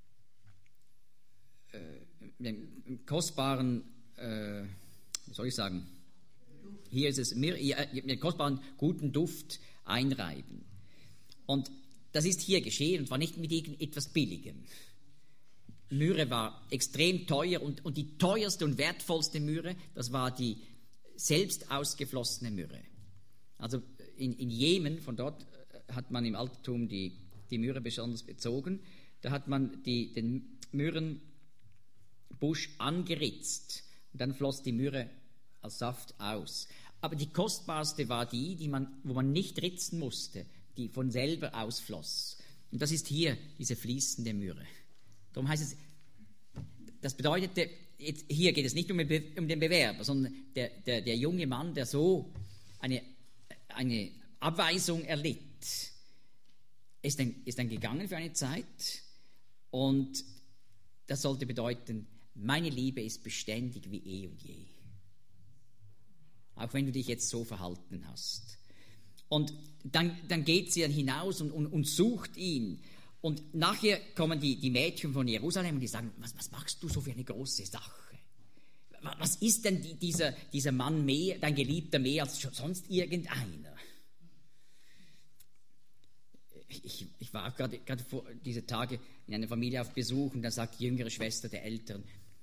Speaker 1: dem kostbaren, äh, wie soll ich sagen, hier ist es, mir, ja, den kostbaren guten Duft einreiben. Und das ist hier geschehen und war nicht mit irgendetwas Billigem. Myrrhe war extrem teuer und, und die teuerste und wertvollste Myrrhe, das war die selbst ausgeflossene Myrrhe. Also in, in Jemen, von dort hat man im Altertum die, die Myrrhe besonders bezogen. Da hat man die, den Myrrhenbusch angeritzt und dann floss die Myrrhe als Saft aus. Aber die kostbarste war die, die man, wo man nicht ritzen musste, die von selber ausfloss. Und das ist hier diese fließende Myrrhe. Darum heißt es, das bedeutete, jetzt, hier geht es nicht um, um den Bewerber, sondern der, der, der junge Mann, der so eine, eine Abweisung erlitt, ist dann, ist dann gegangen für eine Zeit und das sollte bedeuten, meine Liebe ist beständig wie eh und je. Auch wenn du dich jetzt so verhalten hast. Und dann, dann geht sie dann hinaus und, und, und sucht ihn. Und nachher kommen die, die Mädchen von Jerusalem und die sagen, was, was machst du so für eine große Sache? Was ist denn die, dieser, dieser Mann mehr, dein Geliebter mehr als sonst irgendeiner? Ich, ich war auch gerade, gerade vor diese Tage in einer Familie auf Besuch und da sagt die jüngere Schwester der Älteren,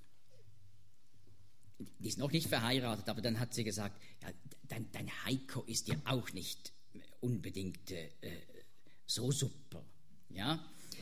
Speaker 1: die ist noch nicht verheiratet, aber dann hat sie gesagt, ja, dein, dein Heiko ist ja auch nicht unbedingt äh, so super. Ja?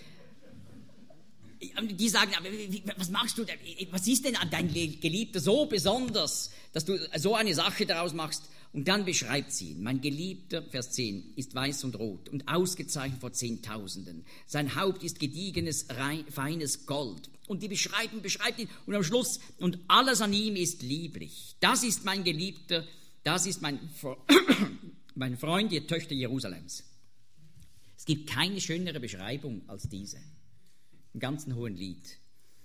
Speaker 1: Die sagen, aber was machst du, was ist denn an deinem Geliebter so besonders, dass du so eine Sache daraus machst? Und dann beschreibt sie ihn. Mein Geliebter, Vers zehn, ist weiß und rot und ausgezeichnet vor Zehntausenden. Sein Haupt ist gediegenes, rein, feines Gold. Und die beschreiben, beschreibt ihn. Und am Schluss, und alles an ihm ist lieblich. Das ist mein Geliebter, das ist mein, mein Freund, ihr Töchter Jerusalems. Es gibt keine schönere Beschreibung als diese. Im ganzen Hohen Lied.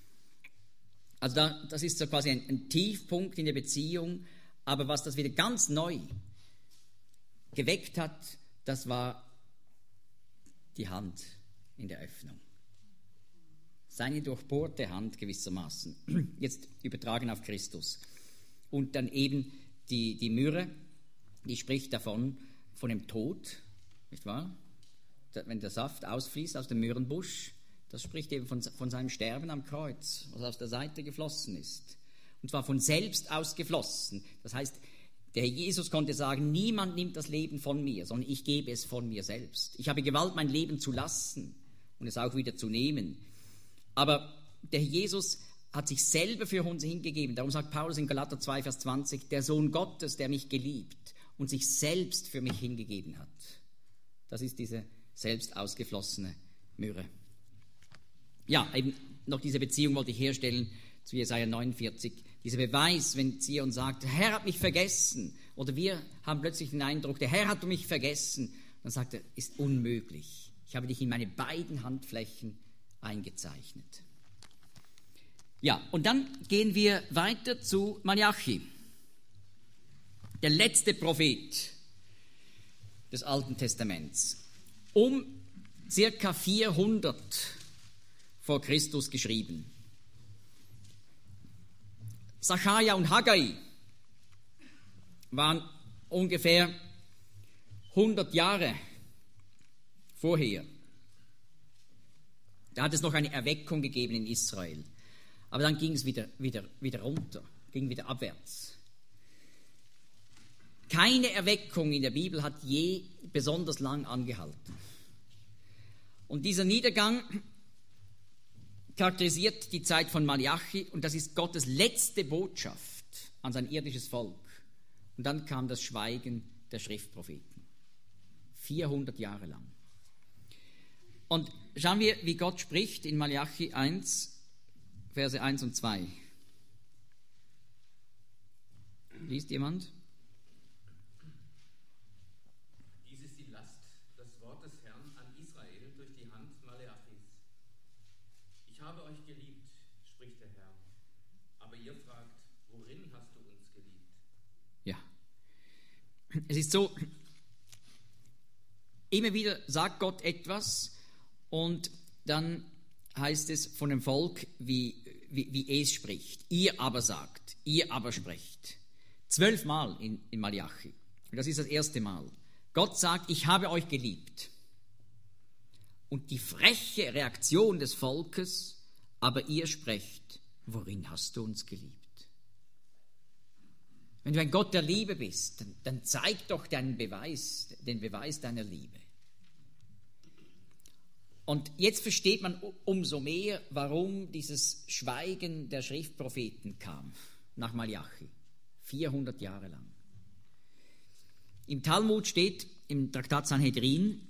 Speaker 1: Also da, das ist so quasi ein, ein Tiefpunkt in der Beziehung. Aber was das wieder ganz neu geweckt hat, das war die Hand in der Öffnung. Seine durchbohrte Hand gewissermaßen, jetzt übertragen auf Christus. Und dann eben die, die Myrrhe, die spricht davon, von dem Tod, nicht wahr? Wenn der Saft ausfließt aus dem Myrrhenbusch, das spricht eben von, von seinem Sterben am Kreuz, was aus der Seite geflossen ist. Und zwar von selbst aus geflossen. Das heißt, der Herr Jesus konnte sagen, niemand nimmt das Leben von mir, sondern ich gebe es von mir selbst. Ich habe Gewalt, mein Leben zu lassen und es auch wieder zu nehmen. Aber der Herr Jesus hat sich selber für uns hingegeben. Darum sagt Paulus in Galater zwei, Vers zwanzig, der Sohn Gottes, der mich geliebt und sich selbst für mich hingegeben hat. Das ist diese selbst ausgeflossene Myrrhe. Ja, eben noch diese Beziehung wollte ich herstellen zu Jesaja neunundvierzig. Dieser Beweis, wenn Zion sagt, der Herr hat mich vergessen, oder wir haben plötzlich den Eindruck, der Herr hat mich vergessen, dann sagt er, ist unmöglich. Ich habe dich in meine beiden Handflächen eingezeichnet. Ja, und dann gehen wir weiter zu Malachi, der letzte Prophet des Alten Testaments, um circa vierhundert vor Christus geschrieben. Sacharja und Haggai waren ungefähr hundert Jahre vorher. Da hat es noch eine Erweckung gegeben in Israel. Aber dann ging es wieder, wieder, wieder runter, ging wieder abwärts. Keine Erweckung in der Bibel hat je besonders lang angehalten. Und dieser Niedergang charakterisiert die Zeit von Malachi und das ist Gottes letzte Botschaft an sein irdisches Volk. Und dann kam das Schweigen der Schriftpropheten. vierhundert Jahre lang. Und schauen wir, wie Gott spricht in Malachi eins, Verse eins und zwei. Liest jemand?
Speaker 3: Dies ist die Last, das Wort des Herrn an Israel durch die Hand Malachis. Ich habe euch geliebt, spricht der Herr. Aber ihr fragt, worin hast du uns geliebt?
Speaker 1: Ja. Es ist so, immer wieder sagt Gott etwas und dann heißt es von dem Volk, wie, wie, wie es spricht. Ihr aber sagt, ihr aber sprecht. Zwölfmal in, in Malachi. Und das ist das erste Mal. Gott sagt, ich habe euch geliebt. Und die freche Reaktion des Volkes, aber ihr sprecht, worin hast du uns geliebt? Wenn du ein Gott der Liebe bist, dann, dann zeig doch deinen Beweis, den Beweis deiner Liebe. Und jetzt versteht man umso mehr, warum dieses Schweigen der Schriftpropheten kam nach Malachi, vierhundert Jahre lang. Im Talmud steht, im Traktat Sanhedrin,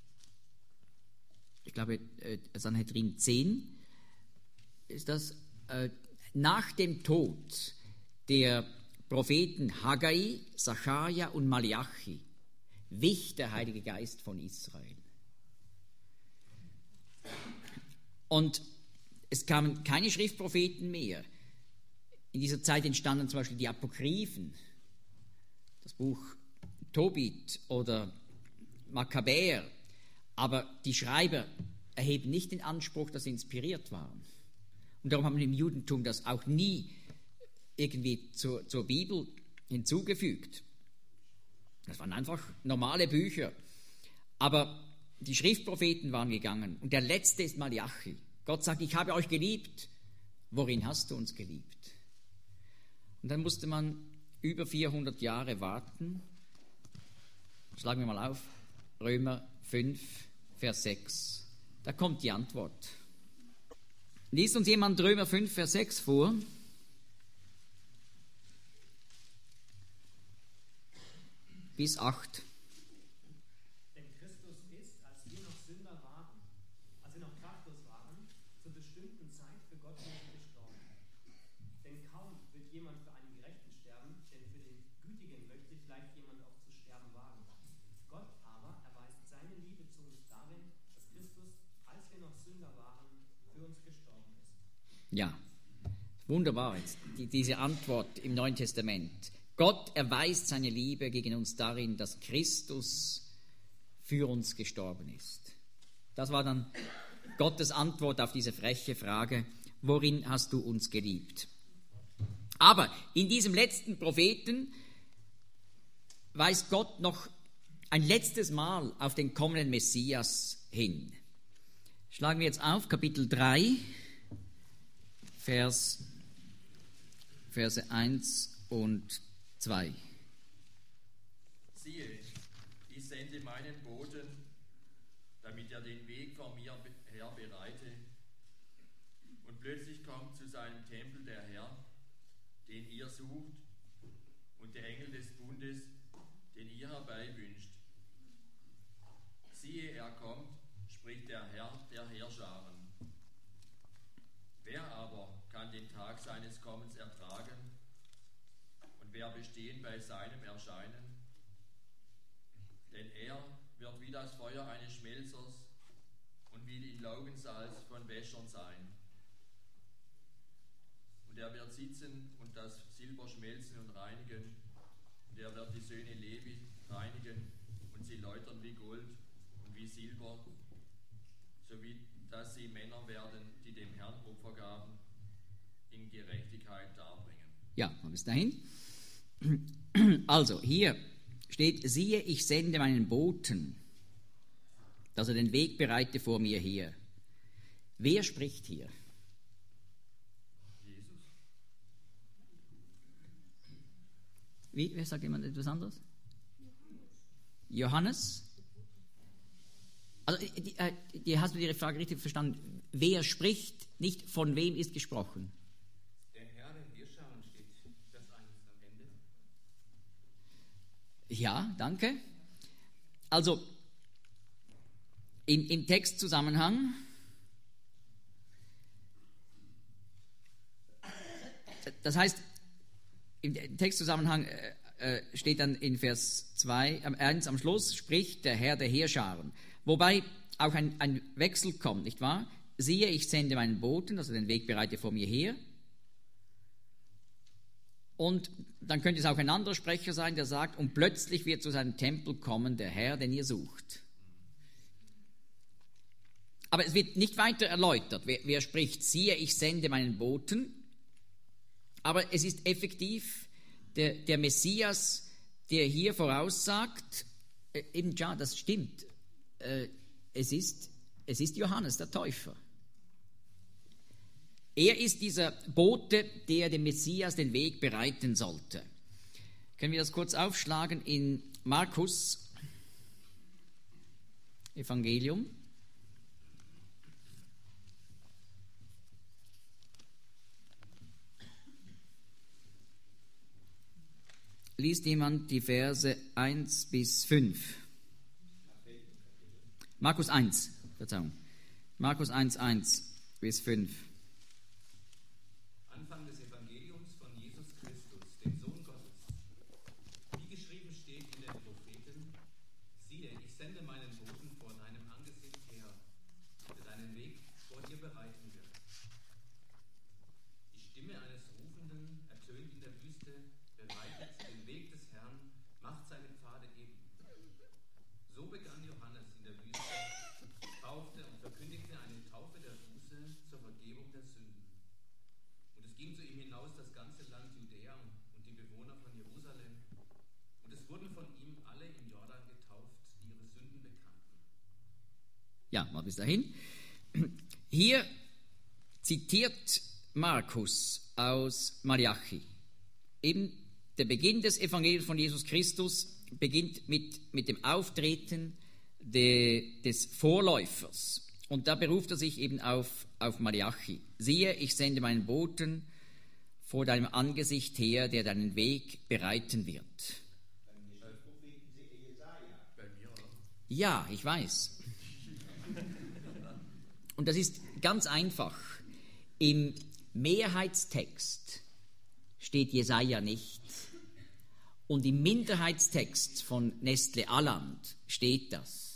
Speaker 1: ich glaube äh, Sanhedrin zehn, ist das, äh, nach dem Tod der Propheten Haggai, Sacharja und Malachi wich der Heilige Geist von Israel. Und es kamen keine Schriftpropheten mehr. In dieser Zeit entstanden zum Beispiel die Apokryphen, das Buch Tobit oder Makkabäer, aber die Schreiber erheben nicht den Anspruch, dass sie inspiriert waren. Und darum haben wir im Judentum das auch nie irgendwie zur, zur Bibel hinzugefügt. Das waren einfach normale Bücher. Aber die Schriftpropheten waren gegangen. Und der letzte ist Malachi. Gott sagt, ich habe euch geliebt. Worin hast du uns geliebt? Und dann musste man über vierhundert Jahre warten. Schlagen wir mal auf. Römer fünf, Vers sechs. Da kommt die Antwort. Liest uns jemand Römer fünf, Vers sechs vor? Bis acht.
Speaker 4: Denn Christus ist, als wir noch Sünder waren, als wir noch kraftlos waren, zur bestimmten Zeit für Gott gestorben. Denn kaum wird jemand für einen Gerechten sterben, denn für den Gütigen möchte vielleicht jemand auch zu sterben wagen. Gott aber erweist seine Liebe zu uns darin, dass Christus, als wir noch Sünder waren, für uns gestorben ist.
Speaker 1: Ja, wunderbar jetzt, die, diese Antwort im Neuen Testament. Gott erweist seine Liebe gegen uns darin, dass Christus für uns gestorben ist. Das war dann Gottes Antwort auf diese freche Frage, worin hast du uns geliebt? Aber in diesem letzten Propheten weist Gott noch ein letztes Mal auf den kommenden Messias hin. Schlagen wir jetzt auf, Kapitel drei, Vers, Verse eins und zwei.
Speaker 2: Siehe, ich sende meinen Boten, damit er den Weg vor mir her bereite. Und plötzlich kommt zu seinem Tempel der Herr, den ihr sucht, und der Engel des Bundes, den ihr herbeiwünscht. Siehe, er kommt, spricht der Herr der Heerscharen. Wer aber kann den Tag seines Kommens ertragen? Und wer bestehen bei seinem Erscheinen? Denn er wird wie das Feuer eines Schmelzers und wie die Laugensalz von Wäschern sein. Und er wird sitzen und das Silber schmelzen und reinigen. Und er wird die Söhne Levi reinigen und sie läutern wie Gold und wie Silber, sowie dass sie Männer werden, die dem Herrn Opfer gaben, in Gerechtigkeit darbringen.
Speaker 1: Ja, bis dahin. Also, hier steht, siehe, ich sende meinen Boten, dass er den Weg bereite vor mir her. Wer spricht hier?
Speaker 2: Jesus.
Speaker 1: Wie, wer sagt jemand etwas anderes? Johannes? Also, die, die, hast du die Frage richtig verstanden? Wer spricht, nicht von wem ist gesprochen?
Speaker 3: Der Herr, der Heerscharen steht, das eines am Ende.
Speaker 1: Ja, danke. Also, im, im Textzusammenhang das heißt, im Textzusammenhang äh, steht dann in Vers zwei, am eins am Schluss, spricht der Herr der Heerscharen. Wobei auch ein, ein Wechsel kommt, nicht wahr? Siehe, ich sende meinen Boten, also den Weg bereite vor mir her. Und dann könnte es auch ein anderer Sprecher sein, der sagt, und plötzlich wird zu seinem Tempel kommen der Herr, den ihr sucht. Aber es wird nicht weiter erläutert, wer, wer spricht, siehe, ich sende meinen Boten. Aber es ist effektiv der, der Messias, der hier voraussagt, äh, eben ja, das stimmt, äh, es ist, es ist Johannes der Täufer. Er ist dieser Bote, der dem Messias den Weg bereiten sollte. Können wir das kurz aufschlagen in Markus Evangelium. Liest jemand die Verse eins bis fünf? Markus eins, Verzeihung. Markus eins, eins bis fünf.
Speaker 3: Anfang des Evangeliums von Jesus Christus, dem Sohn Gottes. Wie geschrieben steht in den Propheten, siehe, ich sende meinen Boten vor deinem Angesicht her, der deinen Weg vor dir bereiten wird. Die Stimme eines Rufenden ertönt in der Wüste, bereitet den Weg des Herrn, macht seine Pfade eben. So begann Johannes in der Wüste, taufte und verkündigte eine Taufe der Buße zur Vergebung der Sünden. Und es ging zu ihm hinaus das ganze Land Judäa und die Bewohner von Jerusalem. Und es wurden von ihm alle im Jordan getauft, die ihre Sünden bekannten.
Speaker 1: Ja, mal bis dahin. Hier zitiert Markus aus Malachi. Eben der Beginn des Evangeliums von Jesus Christus beginnt mit, mit dem Auftreten de, des Vorläufers. Und da beruft er sich eben auf, auf Malachi. Siehe, ich sende meinen Boten vor deinem Angesicht her, der deinen Weg bereiten wird. Ja, ich weiß. Und das ist ganz einfach. Im Mehrheitstext steht Jesaja nicht. Und im Minderheitstext von Nestle Aland steht das.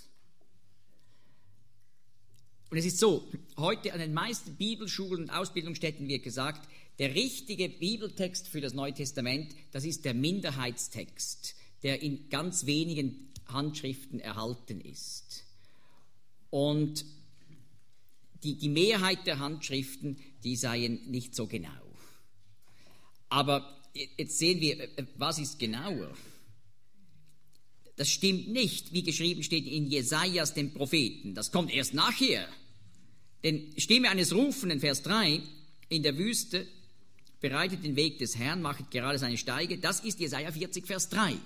Speaker 1: Und es ist so, heute an den meisten Bibelschulen und Ausbildungsstätten wird gesagt, der richtige Bibeltext für das Neue Testament, das ist der Minderheitstext, der in ganz wenigen Handschriften erhalten ist. Und die, die Mehrheit der Handschriften, die seien nicht so genau. Aber jetzt sehen wir, was ist genauer? Das stimmt nicht, wie geschrieben steht in Jesajas, dem Propheten. Das kommt erst nachher. Denn Stimme eines Rufenden, Vers drei, in der Wüste, bereitet den Weg des Herrn, machet gerade seine Steige. Das ist Jesaja vierzig, Vers drei.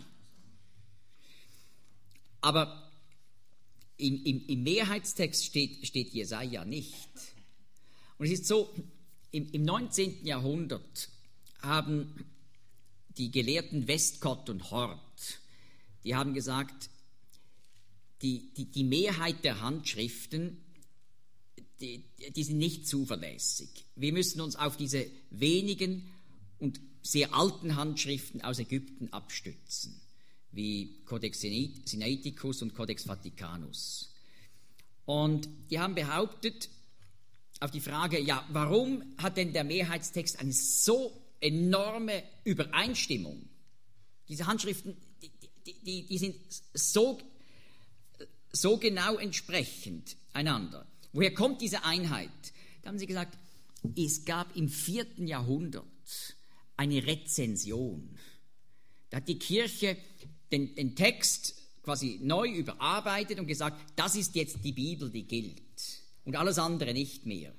Speaker 1: Aber im, im, im Mehrheitstext steht, steht Jesaja nicht. Und es ist so, im, im neunzehnten Jahrhundert haben die Gelehrten Westcott und Hort, die haben gesagt, die, die, die Mehrheit der Handschriften, die, die sind nicht zuverlässig. Wir müssen uns auf diese wenigen und sehr alten Handschriften aus Ägypten abstützen, wie Codex Sinaiticus und Codex Vaticanus. Und die haben behauptet, auf die Frage, ja, warum hat denn der Mehrheitstext eine so enorme Übereinstimmung? Diese Handschriften, die, die, die, die sind so, so genau entsprechend einander. Woher kommt diese Einheit? Da haben sie gesagt, es gab im vierten Jahrhundert eine Rezension. Da hat die Kirche den, den Text quasi neu überarbeitet und gesagt, das ist jetzt die Bibel, die gilt. Und alles andere nicht mehr.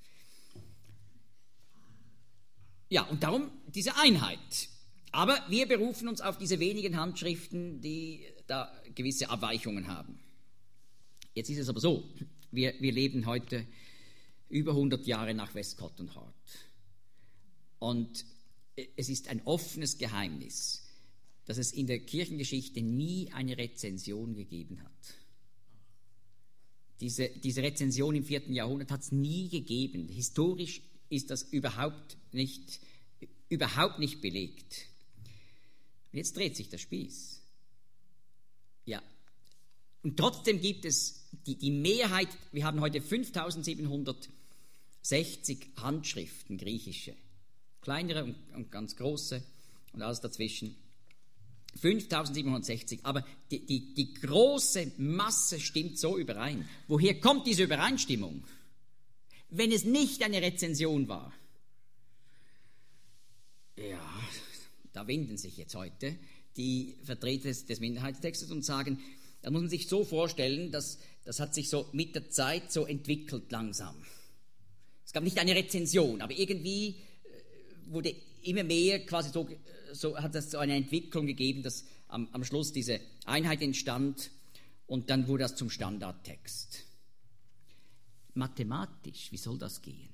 Speaker 1: Ja, und darum diese Einheit. Aber wir berufen uns auf diese wenigen Handschriften, die da gewisse Abweichungen haben. Jetzt ist es aber so, wir, wir leben heute über hundert Jahre nach Westcott und Hort. Und es ist ein offenes Geheimnis, dass es in der Kirchengeschichte nie eine Rezension gegeben hat. Diese, diese Rezension im vierten Jahrhundert hat es nie gegeben. Historisch ist das überhaupt nicht, überhaupt nicht belegt. Und jetzt dreht sich der Spieß. Ja. Und trotzdem gibt es die, die Mehrheit, wir haben heute fünftausendsiebenhundertsechzig Handschriften, griechische, kleinere und, und ganz große und alles dazwischen. fünftausendsiebenhundertsechzig, aber die, die, die große Masse stimmt so überein. Woher kommt diese Übereinstimmung? Wenn es nicht eine Rezension war. Ja, da wenden sich jetzt heute die Vertreter des, des Minderheitstextes und sagen, da muss man sich so vorstellen, dass das hat sich so mit der Zeit so entwickelt langsam. Es gab nicht eine Rezension, aber irgendwie wurde immer mehr quasi so, so hat es so eine Entwicklung gegeben, dass am, am Schluss diese Einheit entstand und dann wurde das zum Standardtext. Mathematisch, wie soll das gehen?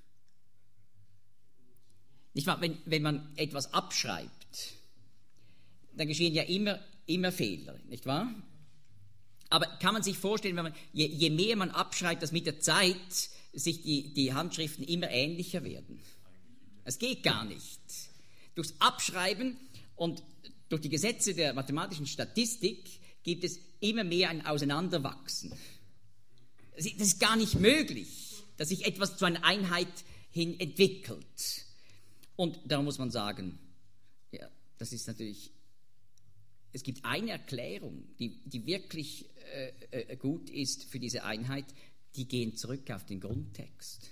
Speaker 1: Nicht wahr? Wenn, wenn man etwas abschreibt, dann geschehen ja immer, immer Fehler, nicht wahr? Aber kann man sich vorstellen, wenn man, je, je mehr man abschreibt, dass mit der Zeit sich die, die Handschriften immer ähnlicher werden? Es geht gar nicht. Durchs Abschreiben und durch die Gesetze der mathematischen Statistik gibt es immer mehr ein Auseinanderwachsen. Das ist gar nicht möglich, dass sich etwas zu einer Einheit hin entwickelt. Und darum muss man sagen, ja, das ist natürlich, es gibt eine Erklärung, die, die wirklich äh, äh, gut ist für diese Einheit, die gehen zurück auf den Grundtext.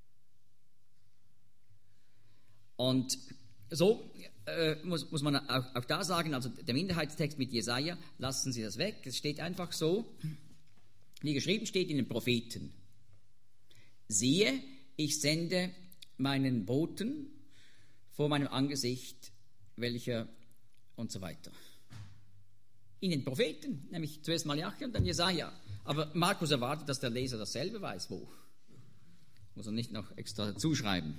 Speaker 1: Und so äh, muss, muss man auch, auch da sagen, also der Minderheitstext mit Jesaja, lassen Sie das weg, es steht einfach so, wie geschrieben steht in den Propheten. Siehe, ich sende meinen Boten vor meinem Angesicht, welcher und so weiter. In den Propheten, nämlich zuerst Malachi und dann Jesaja. Aber Markus erwartet, dass der Leser dasselbe weiß, wo. Muss er nicht noch extra zuschreiben.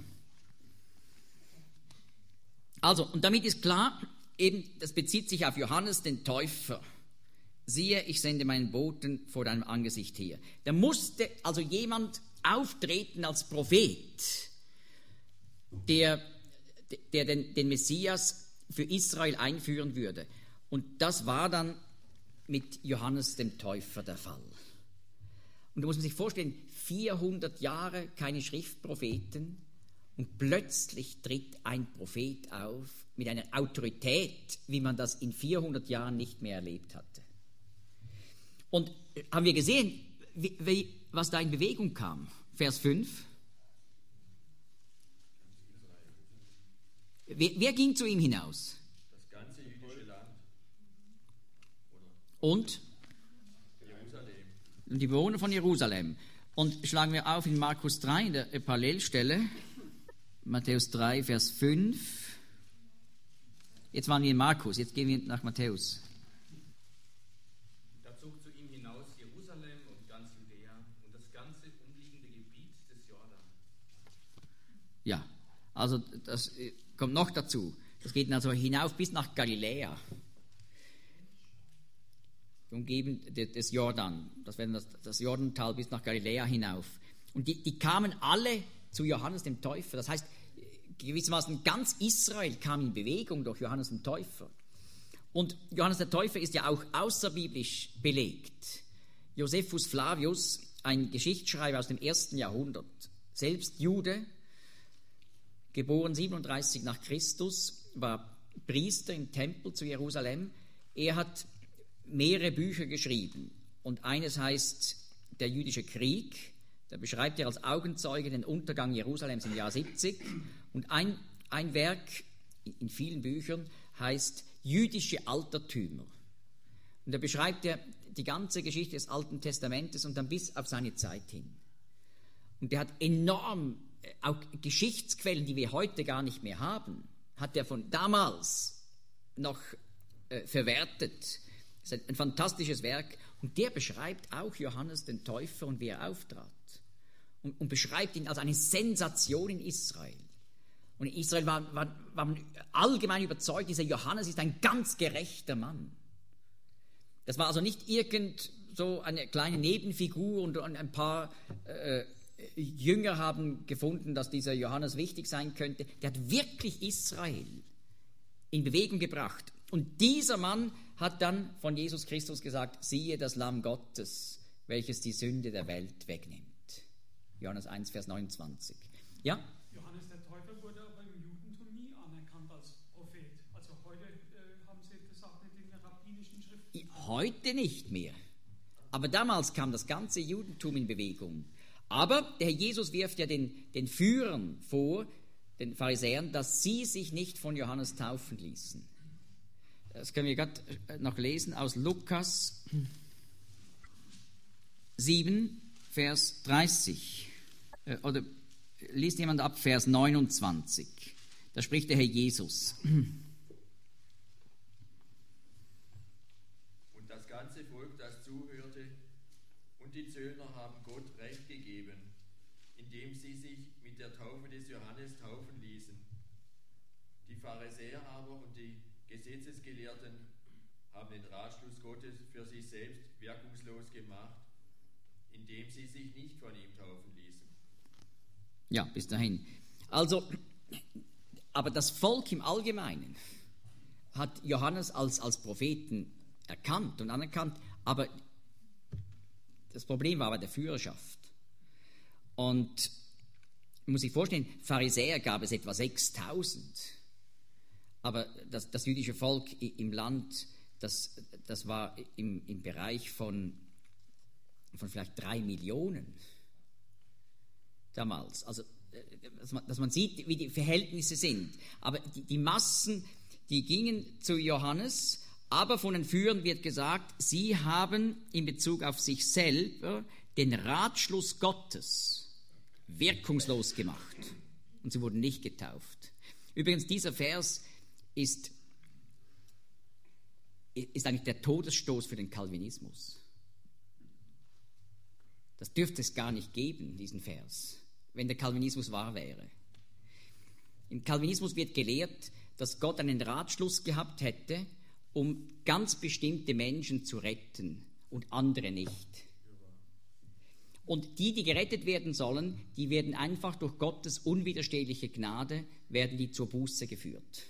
Speaker 1: Also, und damit ist klar, eben, das bezieht sich auf Johannes den Täufer. Siehe, ich sende meinen Boten vor deinem Angesicht her. Da musste also jemand auftreten als Prophet, der, der den, den Messias für Israel einführen würde. Und das war dann mit Johannes dem Täufer der Fall. Und da muss man sich vorstellen, vierhundert Jahre keine Schriftpropheten und plötzlich tritt ein Prophet auf mit einer Autorität, wie man das in vierhundert Jahren nicht mehr erlebt hatte. Und haben wir gesehen, wie, wie, was da in Bewegung kam? Vers fünf. Wer, wer ging zu ihm hinaus?
Speaker 2: Das ganze jüdische Land.
Speaker 1: Und?
Speaker 2: Jerusalem.
Speaker 1: Und die Bewohner von Jerusalem. Und schlagen wir auf in Markus drei, in der Parallelstelle. Matthäus drei, Vers fünf. Jetzt waren wir in Markus, jetzt gehen wir nach Matthäus.
Speaker 3: Da zog zu ihm hinaus Jerusalem und ganz Judäa und das ganze umliegende Gebiet des Jordan.
Speaker 1: Ja, also das kommt noch dazu. Das geht also hinauf bis nach Galiläa. Umgeben des Jordan. Das wäre das, das Jordantal bis nach Galiläa hinauf. Und die, die kamen alle zu Johannes dem Täufer. Das heißt, gewissermaßen ganz Israel kam in Bewegung durch Johannes den Täufer. Und Johannes der Täufer ist ja auch außerbiblisch belegt. Josephus Flavius, ein Geschichtsschreiber aus dem ersten Jahrhundert, selbst Jude, geboren siebenunddreißig nach Christus, war Priester im Tempel zu Jerusalem. Er hat mehrere Bücher geschrieben. Und eines heißt Der jüdische Krieg. Da beschreibt er als Augenzeuge den Untergang Jerusalems im Jahr siebzig. Und ein, ein Werk in vielen Büchern heißt Jüdische Altertümer. Und da beschreibt er die ganze Geschichte des Alten Testamentes und dann bis auf seine Zeit hin. Und er hat enorm, auch Geschichtsquellen, die wir heute gar nicht mehr haben, hat er von damals noch äh, verwertet. Das ist ein, ein fantastisches Werk. Und der beschreibt auch Johannes den Täufer und wie er auftrat. Und, und beschreibt ihn als eine Sensation in Israel. Und in Israel war, war, war man allgemein überzeugt, dieser Johannes ist ein ganz gerechter Mann. Das war also nicht irgend so eine kleine Nebenfigur und ein paar äh, Jünger haben gefunden, dass dieser Johannes wichtig sein könnte. Der hat wirklich Israel in Bewegung gebracht. Und dieser Mann hat dann von Jesus Christus gesagt, siehe das Lamm Gottes, welches die Sünde der Welt wegnimmt. Johannes eins, Vers neunundzwanzig. Ja?
Speaker 9: Johannes der Täufer wurde aber im Judentum nie anerkannt als Prophet. Also heute äh, haben Sie gesagt,
Speaker 7: hebräischen Schrift?
Speaker 1: Heute nicht mehr. Aber damals kam das ganze Judentum in Bewegung. Aber der Herr Jesus wirft ja den, den Führern vor, den Pharisäern, dass sie sich nicht von Johannes taufen ließen. Das können wir gerade noch lesen aus Lukas sieben, Vers dreißig. Oder liest jemand ab Vers neunundzwanzig. Da spricht der Herr Jesus.
Speaker 2: Und das ganze Volk, das zuhörte, und die Zöllner haben Gott Recht gegeben, indem sie sich mit der Taufe des Johannes taufen ließen. Die Pharisäer aber und die Gesetzesgelehrten haben den Ratschluss Gottes für sich selbst wirkungslos gemacht, indem sie sich nicht von ihm taufen ließen.
Speaker 1: Ja, bis dahin. Also, aber das Volk im Allgemeinen hat Johannes als, als Propheten erkannt und anerkannt, aber das Problem war bei der Führerschaft. Und man muss sich vorstellen, Pharisäer gab es etwa sechstausend. Aber das, das jüdische Volk im Land, das, das war im, im Bereich von, von vielleicht drei Millionen damals. Also, dass man, dass man sieht, wie die Verhältnisse sind. Aber die, die Massen, die gingen zu Johannes, aber von den Führern wird gesagt, sie haben in Bezug auf sich selber den Ratschluss Gottes wirkungslos gemacht. Und sie wurden nicht getauft. Übrigens, dieser Vers ist, ist eigentlich der Todesstoß für den Calvinismus. Das dürfte es gar nicht geben, diesen Vers, wenn der Calvinismus wahr wäre. Im Calvinismus wird gelehrt, dass Gott einen Ratschluss gehabt hätte, um ganz bestimmte Menschen zu retten und andere nicht. Und die, die gerettet werden sollen, die werden einfach durch Gottes unwiderstehliche Gnade, werden die zur Buße geführt.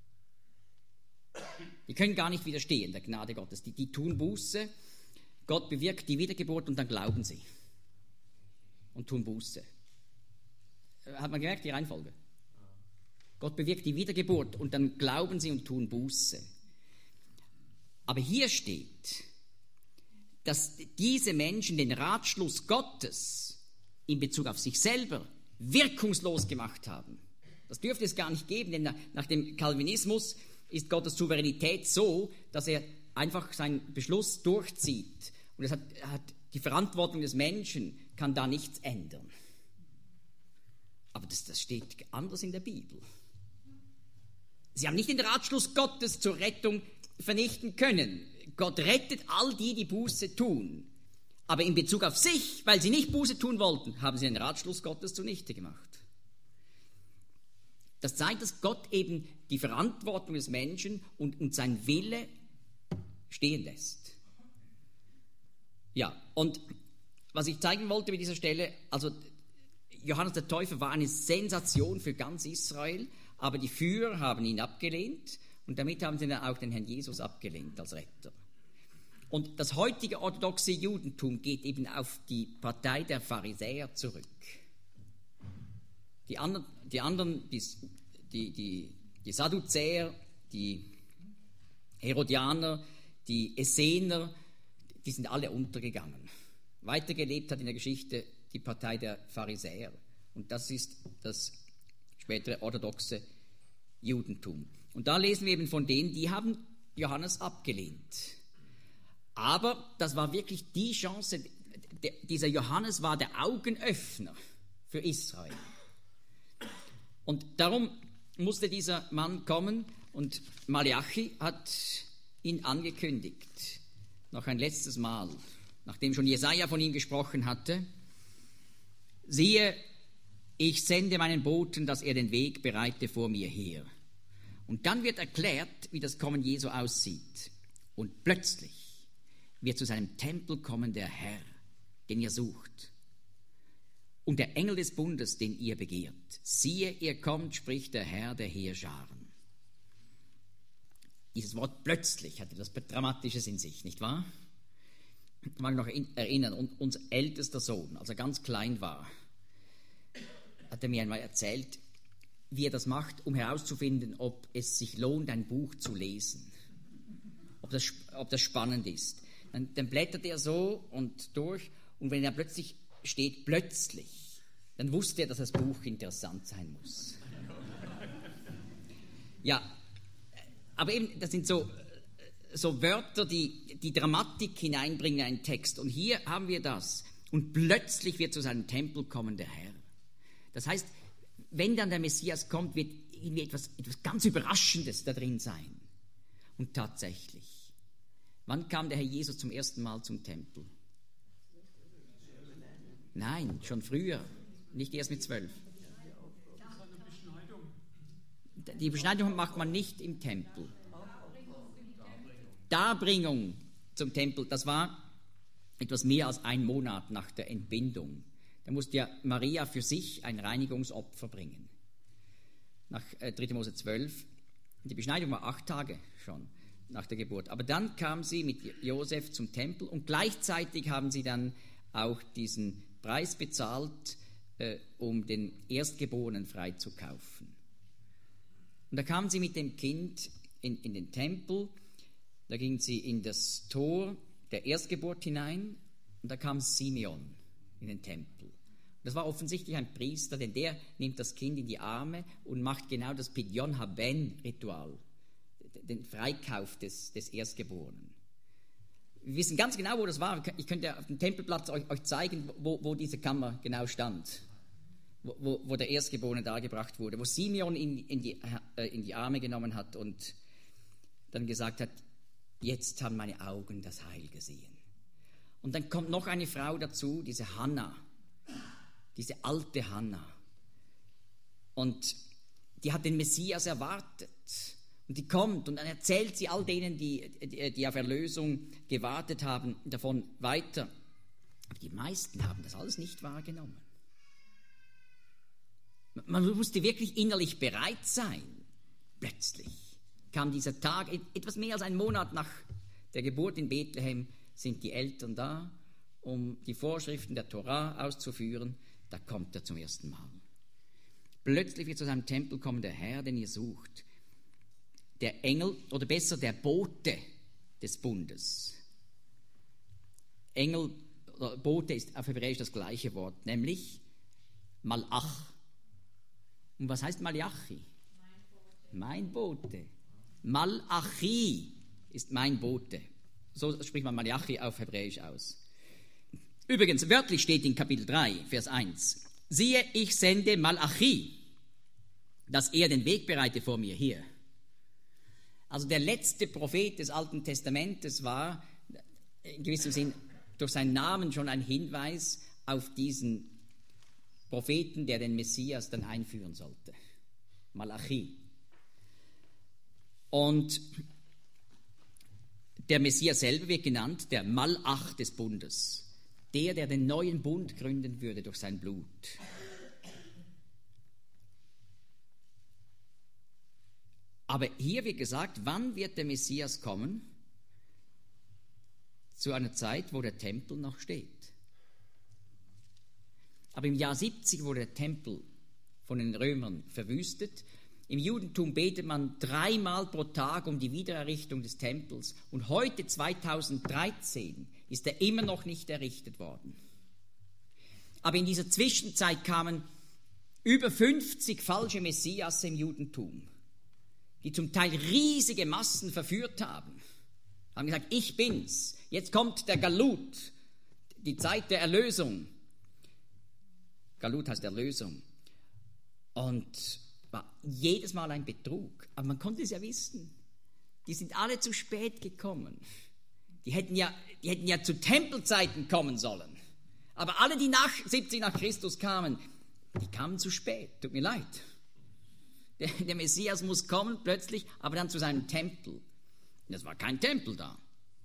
Speaker 1: Die können gar nicht widerstehen der Gnade Gottes. Die, die tun Buße, Gott bewirkt die Wiedergeburt und dann glauben sie und tun Buße. Hat man gemerkt, die Reihenfolge? Gott bewirkt die Wiedergeburt und dann glauben sie und tun Buße. Aber hier steht, dass diese Menschen den Ratschluss Gottes in Bezug auf sich selber wirkungslos gemacht haben. Das dürfte es gar nicht geben, denn nach, nach dem Calvinismus ist Gottes Souveränität so, dass er einfach seinen Beschluss durchzieht. Und es hat, hat die Verantwortung des Menschen kann da nichts ändern. Aber das, das steht anders in der Bibel. Sie haben nicht den Ratschluss Gottes zur Rettung vernichten können. Gott rettet all die, die Buße tun. Aber in Bezug auf sich, weil sie nicht Buße tun wollten, haben sie den Ratschluss Gottes zunichte gemacht. Das zeigt, dass Gott eben die Verantwortung des Menschen und, und sein Wille stehen lässt. Ja, und was ich zeigen wollte mit dieser Stelle, also Johannes der Täufer war eine Sensation für ganz Israel, aber die Führer haben ihn abgelehnt und damit haben sie dann auch den Herrn Jesus abgelehnt als Retter. Und das heutige orthodoxe Judentum geht eben auf die Partei der Pharisäer zurück. Die anderen, die, anderen, die, die, die, die Sadduzäer, die Herodianer, die Essener, die sind alle untergegangen. Weitergelebt hat in der Geschichte die Partei der Pharisäer. Und das ist das spätere orthodoxe Judentum. Und da lesen wir eben von denen, die haben Johannes abgelehnt. Aber das war wirklich die Chance, dieser Johannes war der Augenöffner für Israel. Und darum musste dieser Mann kommen und Malachi hat ihn angekündigt. Noch ein letztes Mal, nachdem schon Jesaja von ihm gesprochen hatte. Siehe, ich sende meinen Boten, dass er den Weg bereite vor mir her. Und dann wird erklärt, wie das Kommen Jesu aussieht. Und plötzlich wird zu seinem Tempel kommen der Herr, den ihr sucht. Und der Engel des Bundes, den ihr begehrt. Siehe, ihr kommt, spricht der Herr der Heerscharen. Dieses Wort plötzlich hat etwas Dramatisches in sich, nicht wahr? Ich mag mich noch erinnern, unser ältester Sohn, als er ganz klein war, hat er mir einmal erzählt, wie er das macht, um herauszufinden, ob es sich lohnt, ein Buch zu lesen. Ob das, ob das spannend ist. Dann, dann blättert er so und durch und wenn er plötzlich steht, plötzlich, dann wusste er, dass das Buch interessant sein muss. Ja, aber eben, das sind so, so Wörter, die die Dramatik hineinbringen in einen Text. Und hier haben wir das. Und plötzlich wird zu seinem Tempel kommen der Herr. Das heißt, wenn dann der Messias kommt, wird irgendwie etwas, etwas ganz Überraschendes da drin sein. Und tatsächlich, wann kam der Herr Jesus zum ersten Mal zum Tempel? Nein, schon früher, nicht erst mit zwölf. Die Beschneidung macht man nicht im Tempel. Darbringung zum Tempel, das war etwas mehr als ein Monat nach der Entbindung. Da musste ja Maria für sich ein Reinigungsopfer bringen. Nach äh, dritter Mose zwölf. Die Beschneidung war acht Tage schon nach der Geburt. Aber dann kam sie mit Josef zum Tempel und gleichzeitig haben sie dann auch diesen Preis bezahlt, äh, um den Erstgeborenen freizukaufen. Und da kamen sie mit dem Kind in, in den Tempel, da gingen sie in das Tor der Erstgeburt hinein und da kam Simeon in den Tempel. Das war offensichtlich ein Priester, denn der nimmt das Kind in die Arme und macht genau das Pidyon Haben-Ritual, den Freikauf des, des Erstgeborenen. Wir wissen ganz genau, wo das war. Ich könnte auf dem Tempelplatz euch, euch zeigen, wo, wo diese Kammer genau stand, wo, wo, wo der Erstgeborene dargebracht wurde, wo Simeon in, in, die, äh, in die Arme genommen hat und dann gesagt hat, jetzt haben meine Augen das Heil gesehen. Und dann kommt noch eine Frau dazu, diese Hannah, diese alte Hannah. Und die hat den Messias erwartet. Und die kommt und dann erzählt sie all denen, die, die, die auf Erlösung gewartet haben, davon weiter. Aber die meisten haben das alles nicht wahrgenommen. Man musste wirklich innerlich bereit sein. Plötzlich kam dieser Tag, etwas mehr als einen Monat nach der Geburt in Bethlehem, sind die Eltern da, um die Vorschriften der Torah auszuführen. Da kommt er zum ersten Mal. Plötzlich wird zu seinem Tempel kommen der Herr, den ihr sucht. Der Engel, oder besser der Bote des Bundes. Engel, oder Bote ist auf Hebräisch das gleiche Wort, nämlich Malach. Und was heißt Malachi? Mein Bote. Malachi ist mein Bote. So spricht man Malachi auf Hebräisch aus. Übrigens, wörtlich steht in Kapitel drei, Vers eins. Siehe, ich sende Malachi, dass er den Weg bereite vor mir hier. Also der letzte Prophet des Alten Testamentes war in gewissem Sinn durch seinen Namen schon ein Hinweis auf diesen Propheten, der den Messias dann einführen sollte. Malachi. Und der Messias selber wird genannt, der Malach des Bundes. Der, der den neuen Bund gründen würde durch sein Blut. Aber hier wird gesagt, wann wird der Messias kommen? Zu einer Zeit, wo der Tempel noch steht. Aber im Jahr siebzig wurde der Tempel von den Römern verwüstet. Im Judentum betet man dreimal pro Tag um die Wiedererrichtung des Tempels. Und heute, zweitausenddreizehn, ist er immer noch nicht errichtet worden. Aber in dieser Zwischenzeit kamen über fünfzig falsche Messias im Judentum, die zum Teil riesige Massen verführt haben. Haben gesagt, ich bin's. Jetzt kommt der Galut, die Zeit der Erlösung. Galut heißt Erlösung. Und war jedes Mal ein Betrug. Aber man konnte es ja wissen. Die sind alle zu spät gekommen. Die hätten ja, die hätten ja zu Tempelzeiten kommen sollen. Aber alle, die nach siebzig nach Christus kamen, die kamen zu spät. Tut mir leid. Der, der Messias muss kommen plötzlich, aber dann zu seinem Tempel. Es war kein Tempel da.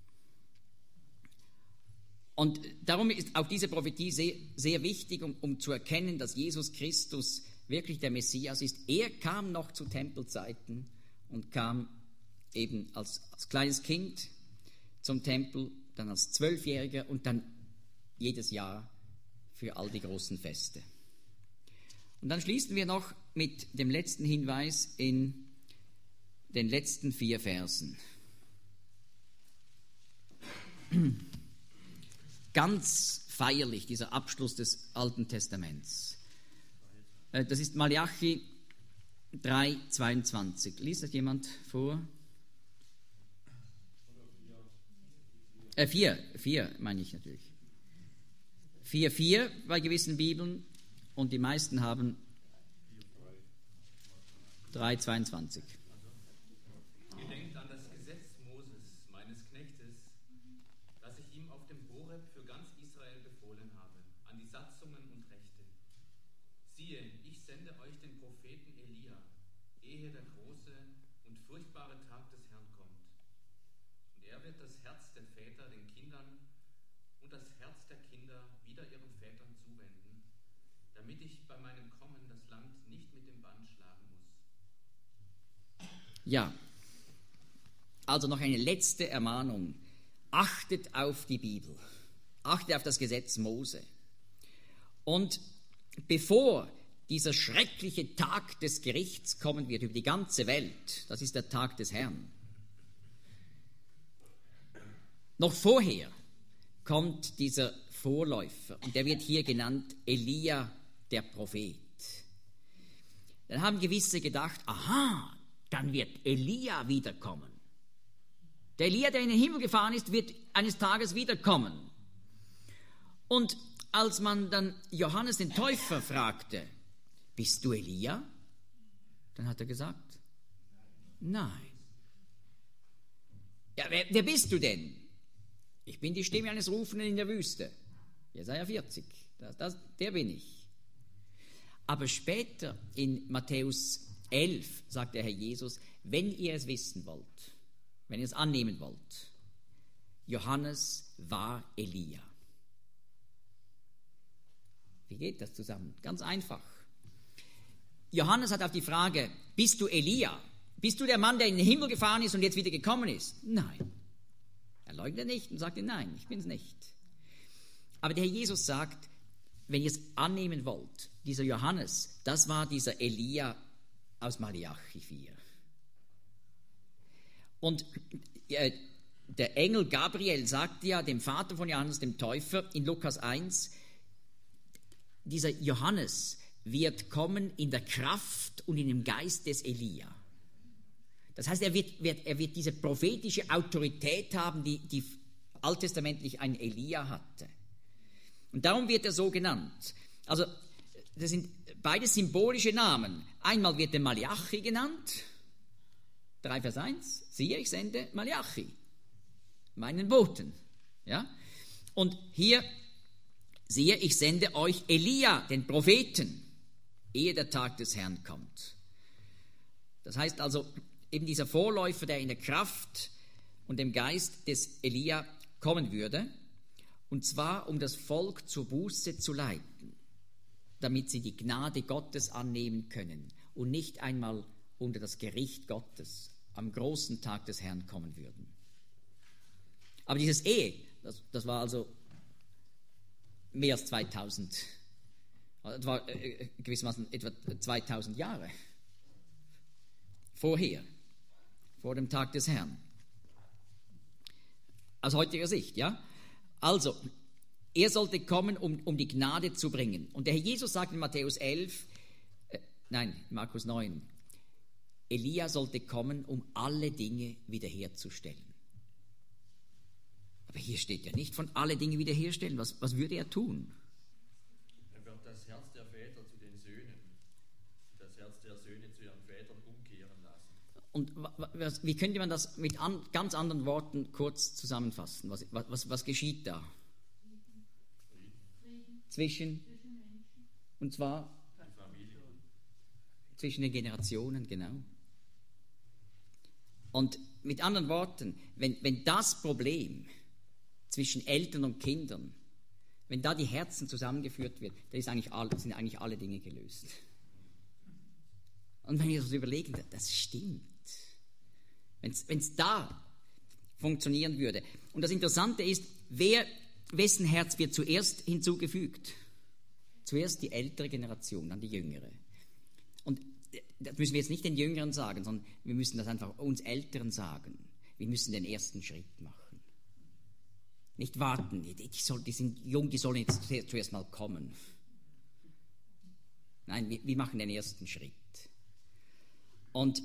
Speaker 1: Und darum ist auch diese Prophetie sehr, sehr wichtig, um, um zu erkennen, dass Jesus Christus wirklich der Messias ist. Er kam noch zu Tempelzeiten und kam eben als, als kleines Kind zum Tempel, dann als Zwölfjähriger und dann jedes Jahr für all die großen Feste. Und dann schließen wir noch mit dem letzten Hinweis in den letzten vier Versen. ganz feierlich, dieser Abschluss des Alten Testaments. Äh, das ist Malachi drei zweiundzwanzig. Liest das jemand vor? Äh, vier, vier meine ich natürlich. vier, vier bei gewissen Bibeln und die meisten haben drei zweiundzwanzig.
Speaker 3: Gedenkt an das Gesetz Moses, meines Knechtes, das ich ihm auf dem Horeb für ganz Israel befohlen habe, an die Satzungen und Rechte. Siehe, ich sende euch den Propheten Elia, ehe der große und furchtbare Tag des Herrn kommt. Und er wird das Herz der Väter den Kindern und das Herz der Kinder wieder ihren Vätern zuwenden, damit ich bei meinem Kommen das Land nicht mit dem Bann schlagen muss.
Speaker 1: Ja, also noch eine letzte Ermahnung. Achtet auf die Bibel. Achtet auf das Gesetz Mose. Und bevor dieser schreckliche Tag des Gerichts kommen wird über die ganze Welt, das ist der Tag des Herrn, noch vorher kommt dieser Vorläufer, und der wird hier genannt Elia, der Prophet. Dann haben gewisse gedacht, aha, dann wird Elia wiederkommen. Der Elia, der in den Himmel gefahren ist, wird eines Tages wiederkommen. Und als man dann Johannes den Täufer fragte, bist du Elia? Dann hat er gesagt, nein. Ja, wer, wer bist du denn? Ich bin die Stimme eines Rufenden in der Wüste. Jesaja vierzig, das, das, der bin ich. Aber später in Matthäus elf sagt der Herr Jesus, wenn ihr es wissen wollt, wenn ihr es annehmen wollt, Johannes war Elia. Wie geht das zusammen? Ganz einfach. Johannes hat auf die Frage, bist du Elia? Bist du der Mann, der in den Himmel gefahren ist und jetzt wieder gekommen ist? Nein. Er leugnet nicht und sagte, nein, ich bin es nicht. Aber der Herr Jesus sagt, wenn ihr es annehmen wollt, dieser Johannes, das war dieser Elia aus Malachi vier. Und äh, der Engel Gabriel sagte ja dem Vater von Johannes, dem Täufer, in Lukas eins, dieser Johannes wird kommen in der Kraft und in dem Geist des Elia. Das heißt, er wird, wird, er wird diese prophetische Autorität haben, die, die alttestamentlich ein Elia hatte. Und darum wird er so genannt. Also, das sind beides symbolische Namen. Einmal wird der Malachi genannt, drei Vers eins, siehe, ich sende Malachi, meinen Boten. Ja? Und hier, siehe, ich sende euch Elia, den Propheten, ehe der Tag des Herrn kommt. Das heißt also, eben dieser Vorläufer, der in der Kraft und dem Geist des Elia kommen würde, und zwar um das Volk zur Buße zu leiten, damit sie die Gnade Gottes annehmen können und nicht einmal unter das Gericht Gottes am großen Tag des Herrn kommen würden. Aber dieses Ehe, das, das war also mehr als zweitausend, das war äh, gewissermaßen etwa zweitausend Jahre vorher, vor dem Tag des Herrn. Aus heutiger Sicht, ja. Also, er sollte kommen, um, um die Gnade zu bringen. Und der Herr Jesus sagt in Matthäus elf, äh, nein, Markus neun, Elia sollte kommen, um alle Dinge wiederherzustellen. Aber hier steht ja nicht von alle Dinge wiederherstellen. Was, was würde er tun?
Speaker 2: Er wird das Herz der Väter zu den Söhnen, das Herz der Söhne zu ihren Vätern umkehren lassen.
Speaker 1: Und was, wie könnte man das mit an, ganz anderen Worten kurz zusammenfassen? Was, was, was geschieht da? Zwischen, und zwar zwischen den Generationen, genau. Und mit anderen Worten, wenn, wenn das Problem zwischen Eltern und Kindern, wenn da die Herzen zusammengeführt wird, dann ist eigentlich all, sind eigentlich alle Dinge gelöst. Und wenn wir das überlegen, das stimmt. Wenn es da funktionieren würde. Und das Interessante ist, wer, wessen Herz wird zuerst hinzugefügt? Zuerst die ältere Generation, dann die jüngere. Und das müssen wir jetzt nicht den Jüngeren sagen, sondern wir müssen das einfach uns Älteren sagen. Wir müssen den ersten Schritt machen. Nicht warten, die, die, soll, die sind jung, die sollen jetzt zuerst mal kommen. Nein, wir, wir machen den ersten Schritt. Und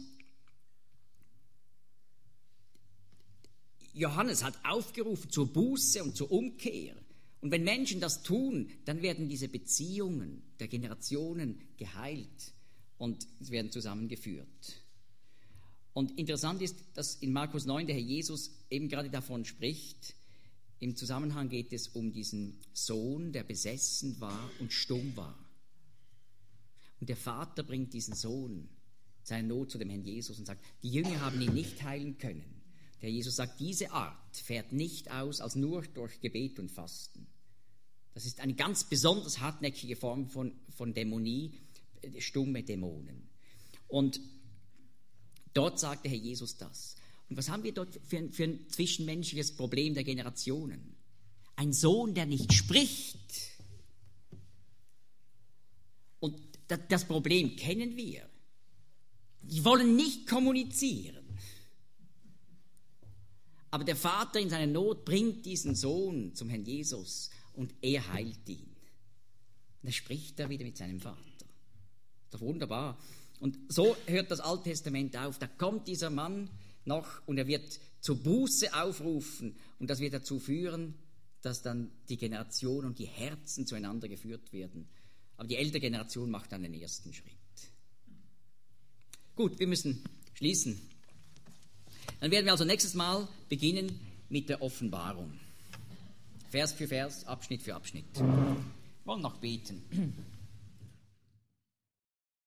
Speaker 1: Johannes hat aufgerufen zur Buße und zur Umkehr. Und wenn Menschen das tun, dann werden diese Beziehungen der Generationen geheilt und sie werden zusammengeführt. Und interessant ist, dass in Markus neun der Herr Jesus eben gerade davon spricht. Im Zusammenhang geht es um diesen Sohn, der besessen war und stumm war. Und der Vater bringt diesen Sohn, seine Not zu dem Herrn Jesus und sagt, die Jünger haben ihn nicht heilen können. Der Jesus sagt, diese Art fährt nicht aus als nur durch Gebet und Fasten. Das ist eine ganz besonders hartnäckige Form von, von Dämonie, stumme Dämonen. Und dort sagt der Herr Jesus das. Und was haben wir dort für ein, für ein zwischenmenschliches Problem der Generationen? Ein Sohn, der nicht spricht. Und das Problem kennen wir. Die wollen nicht kommunizieren. Aber der Vater in seiner Not bringt diesen Sohn zum Herrn Jesus und er heilt ihn. Und dann spricht er wieder mit seinem Vater. Doch wunderbar. Und so hört das Alte Testament auf. Da kommt dieser Mann noch und er wird zur Buße aufrufen und das wird dazu führen, dass dann die Generation und die Herzen zueinander geführt werden. Aber die ältere Generation macht dann den ersten Schritt. Gut, wir müssen schließen. Dann werden wir also nächstes Mal beginnen mit der Offenbarung. Vers für Vers, Abschnitt für Abschnitt. Wir wollen noch beten.